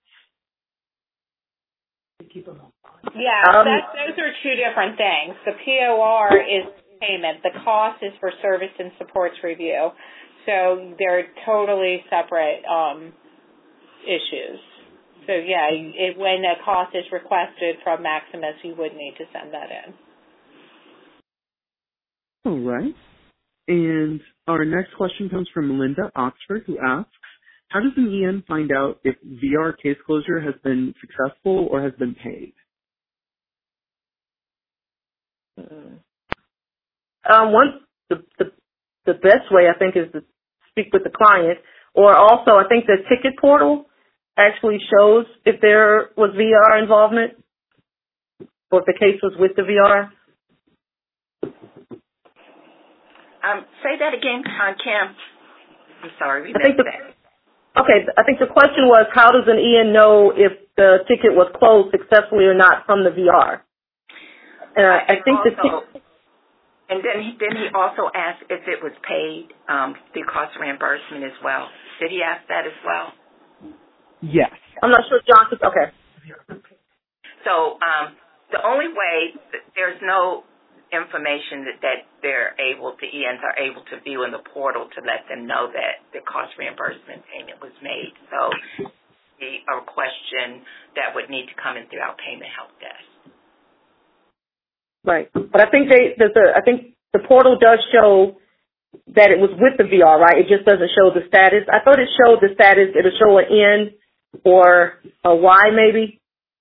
Yeah, those are two different things. The POR is payment. The cost is for service and supports review. So they're totally separate issues. So, yeah, when a cost is requested from Maximus, you would need to send that in. All right. And our next question comes from Linda Oxford, who asks, how does an EN find out if VR case closure has been successful or has been paid? The best way, I think, is to speak with the client, or also I think the ticket portal actually shows if there was VR involvement or if the case was with the VR. Say that again, Kim. I'm sorry, we missed that. Okay, I think the question was, how does an EN know if the ticket was closed successfully or not from the VR? And I think and then he also asked if it was paid, the cost reimbursement as well. Did he ask that as well? Yes. I'm not sure, John. Okay. So the only way, there's no information that ENs are able to view in the portal to let them know that the cost reimbursement payment was made. So a question that would need to come in through our payment help desk. Right. But I think I think the portal does show that it was with the VR, right? It just doesn't show the status. I thought it showed the status. It'll show an N or a Y maybe.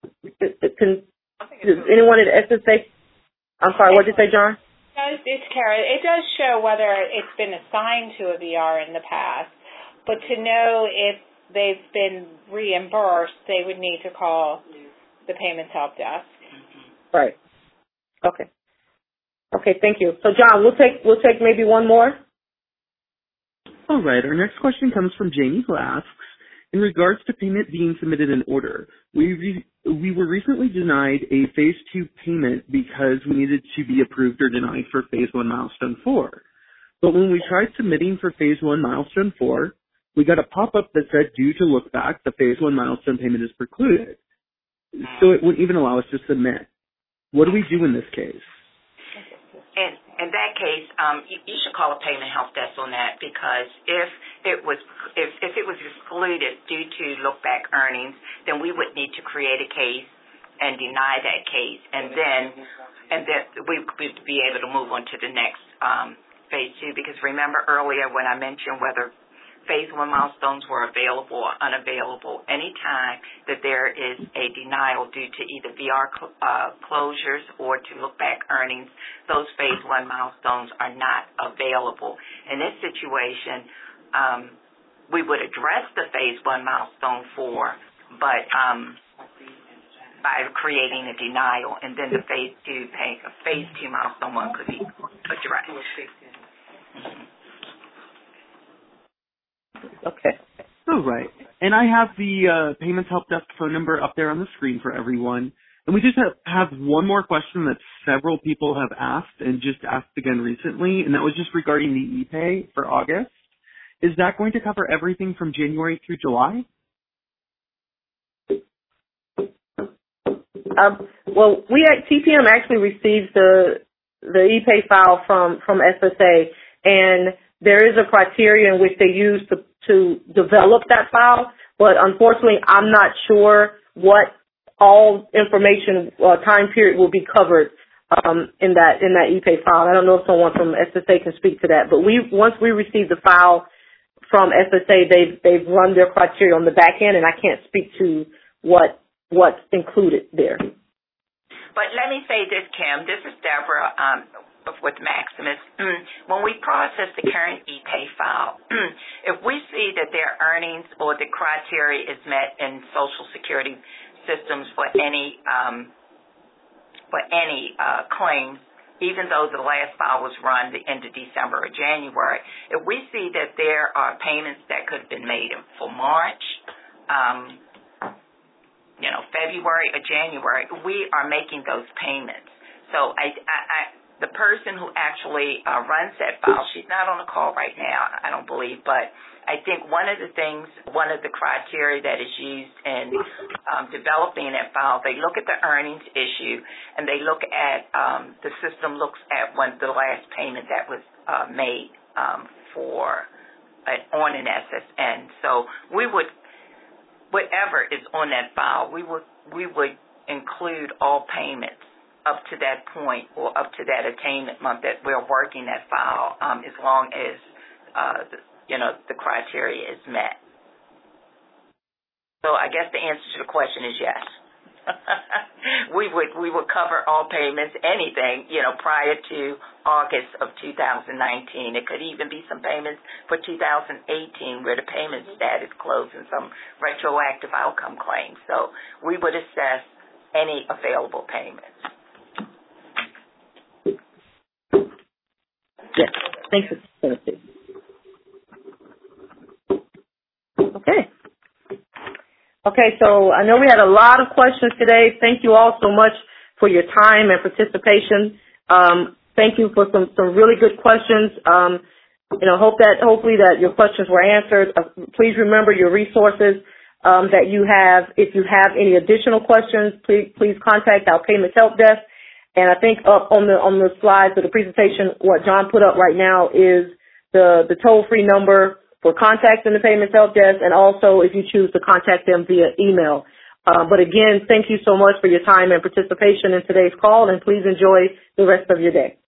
Does anyone at SSA? I'm sorry, what did you say, John? It's Kara. It does show whether it's been assigned to a VR in the past, but to know if they've been reimbursed, they would need to call the payments help desk. Right. Okay. Okay, thank you. So, John, we'll take maybe one more. All right. Our next question comes from Jamie, who asks, In regards to payment being submitted in order, we were recently denied a Phase 2 payment because we needed to be approved or denied for Phase 1 Milestone 4. But when we tried submitting for Phase 1 Milestone 4, we got a pop-up that said, due to look back, the Phase 1 milestone payment is precluded. So it wouldn't even allow us to submit. What do we do in this case? In that case, you should call a payment help desk on that, because if it was excluded due to look back earnings, then we would need to create a case and deny that case, and then we would be able to move on to the next Phase 2. Because remember earlier when I mentioned whether Phase 1 milestones were available or unavailable, anytime that there is a denial due to either VR closures or to look back earnings, those Phase 1 milestones are not available. In this situation, we would address the Phase 1 milestone 4, but by creating a denial, and then the Phase 2 milestone 1 could be addressed. Mm-hmm. Okay. All right. And I have the Payments Help Desk phone number up there on the screen for everyone. And we just have one more question that several people have asked and just asked again recently, and that was just regarding the e-pay for August. Is that going to cover everything from January through July? Well, we at TPM actually received the e-pay file from SSA, and there is a criteria in which they use to develop that file, but unfortunately I'm not sure what all information time period will be covered in that e-pay file. I don't know if someone from SSA can speak to that, but once we receive the file from SSA, they've run their criteria on the back end, and I can't speak to what's included there. But let me say this, Kim. This is Deborah with Maximus. When we process the current e-pay file, if we see that their earnings or the criteria is met in Social Security systems for any claims, even though the last file was run the end of December or January, if we see that there are payments that could have been made for March, February or January, we are making those payments. So the person who actually runs that file, she's not on the call right now, I don't believe, but I think one of the criteria that is used in developing that file, they look at the earnings issue, and they look at, the system looks at when the last payment that was made on an SSN. So we would, whatever is on that file, we would include all payments up to that point or up to that attainment month that we're working that file, as long as the criteria is met. So I guess the answer to the question is yes. we would cover all payments, anything prior to August of 2019. It could even be some payments for 2018 where the payment status closed and some retroactive outcome claims. So we would assess any available payments. Yes. Thanks for the Okay, so I know we had a lot of questions today. Thank you all so much for your time and participation. Thank you for some really good questions. Hopefully that your questions were answered. Please remember your resources that you have. If you have any additional questions, please contact our Payments Help Desk. And I think up on the slides of the presentation, what John put up right now is the toll-free number for contacting the Payments Help Desk, and also if you choose to contact them via email. But again, thank you so much for your time and participation in today's call, and please enjoy the rest of your day.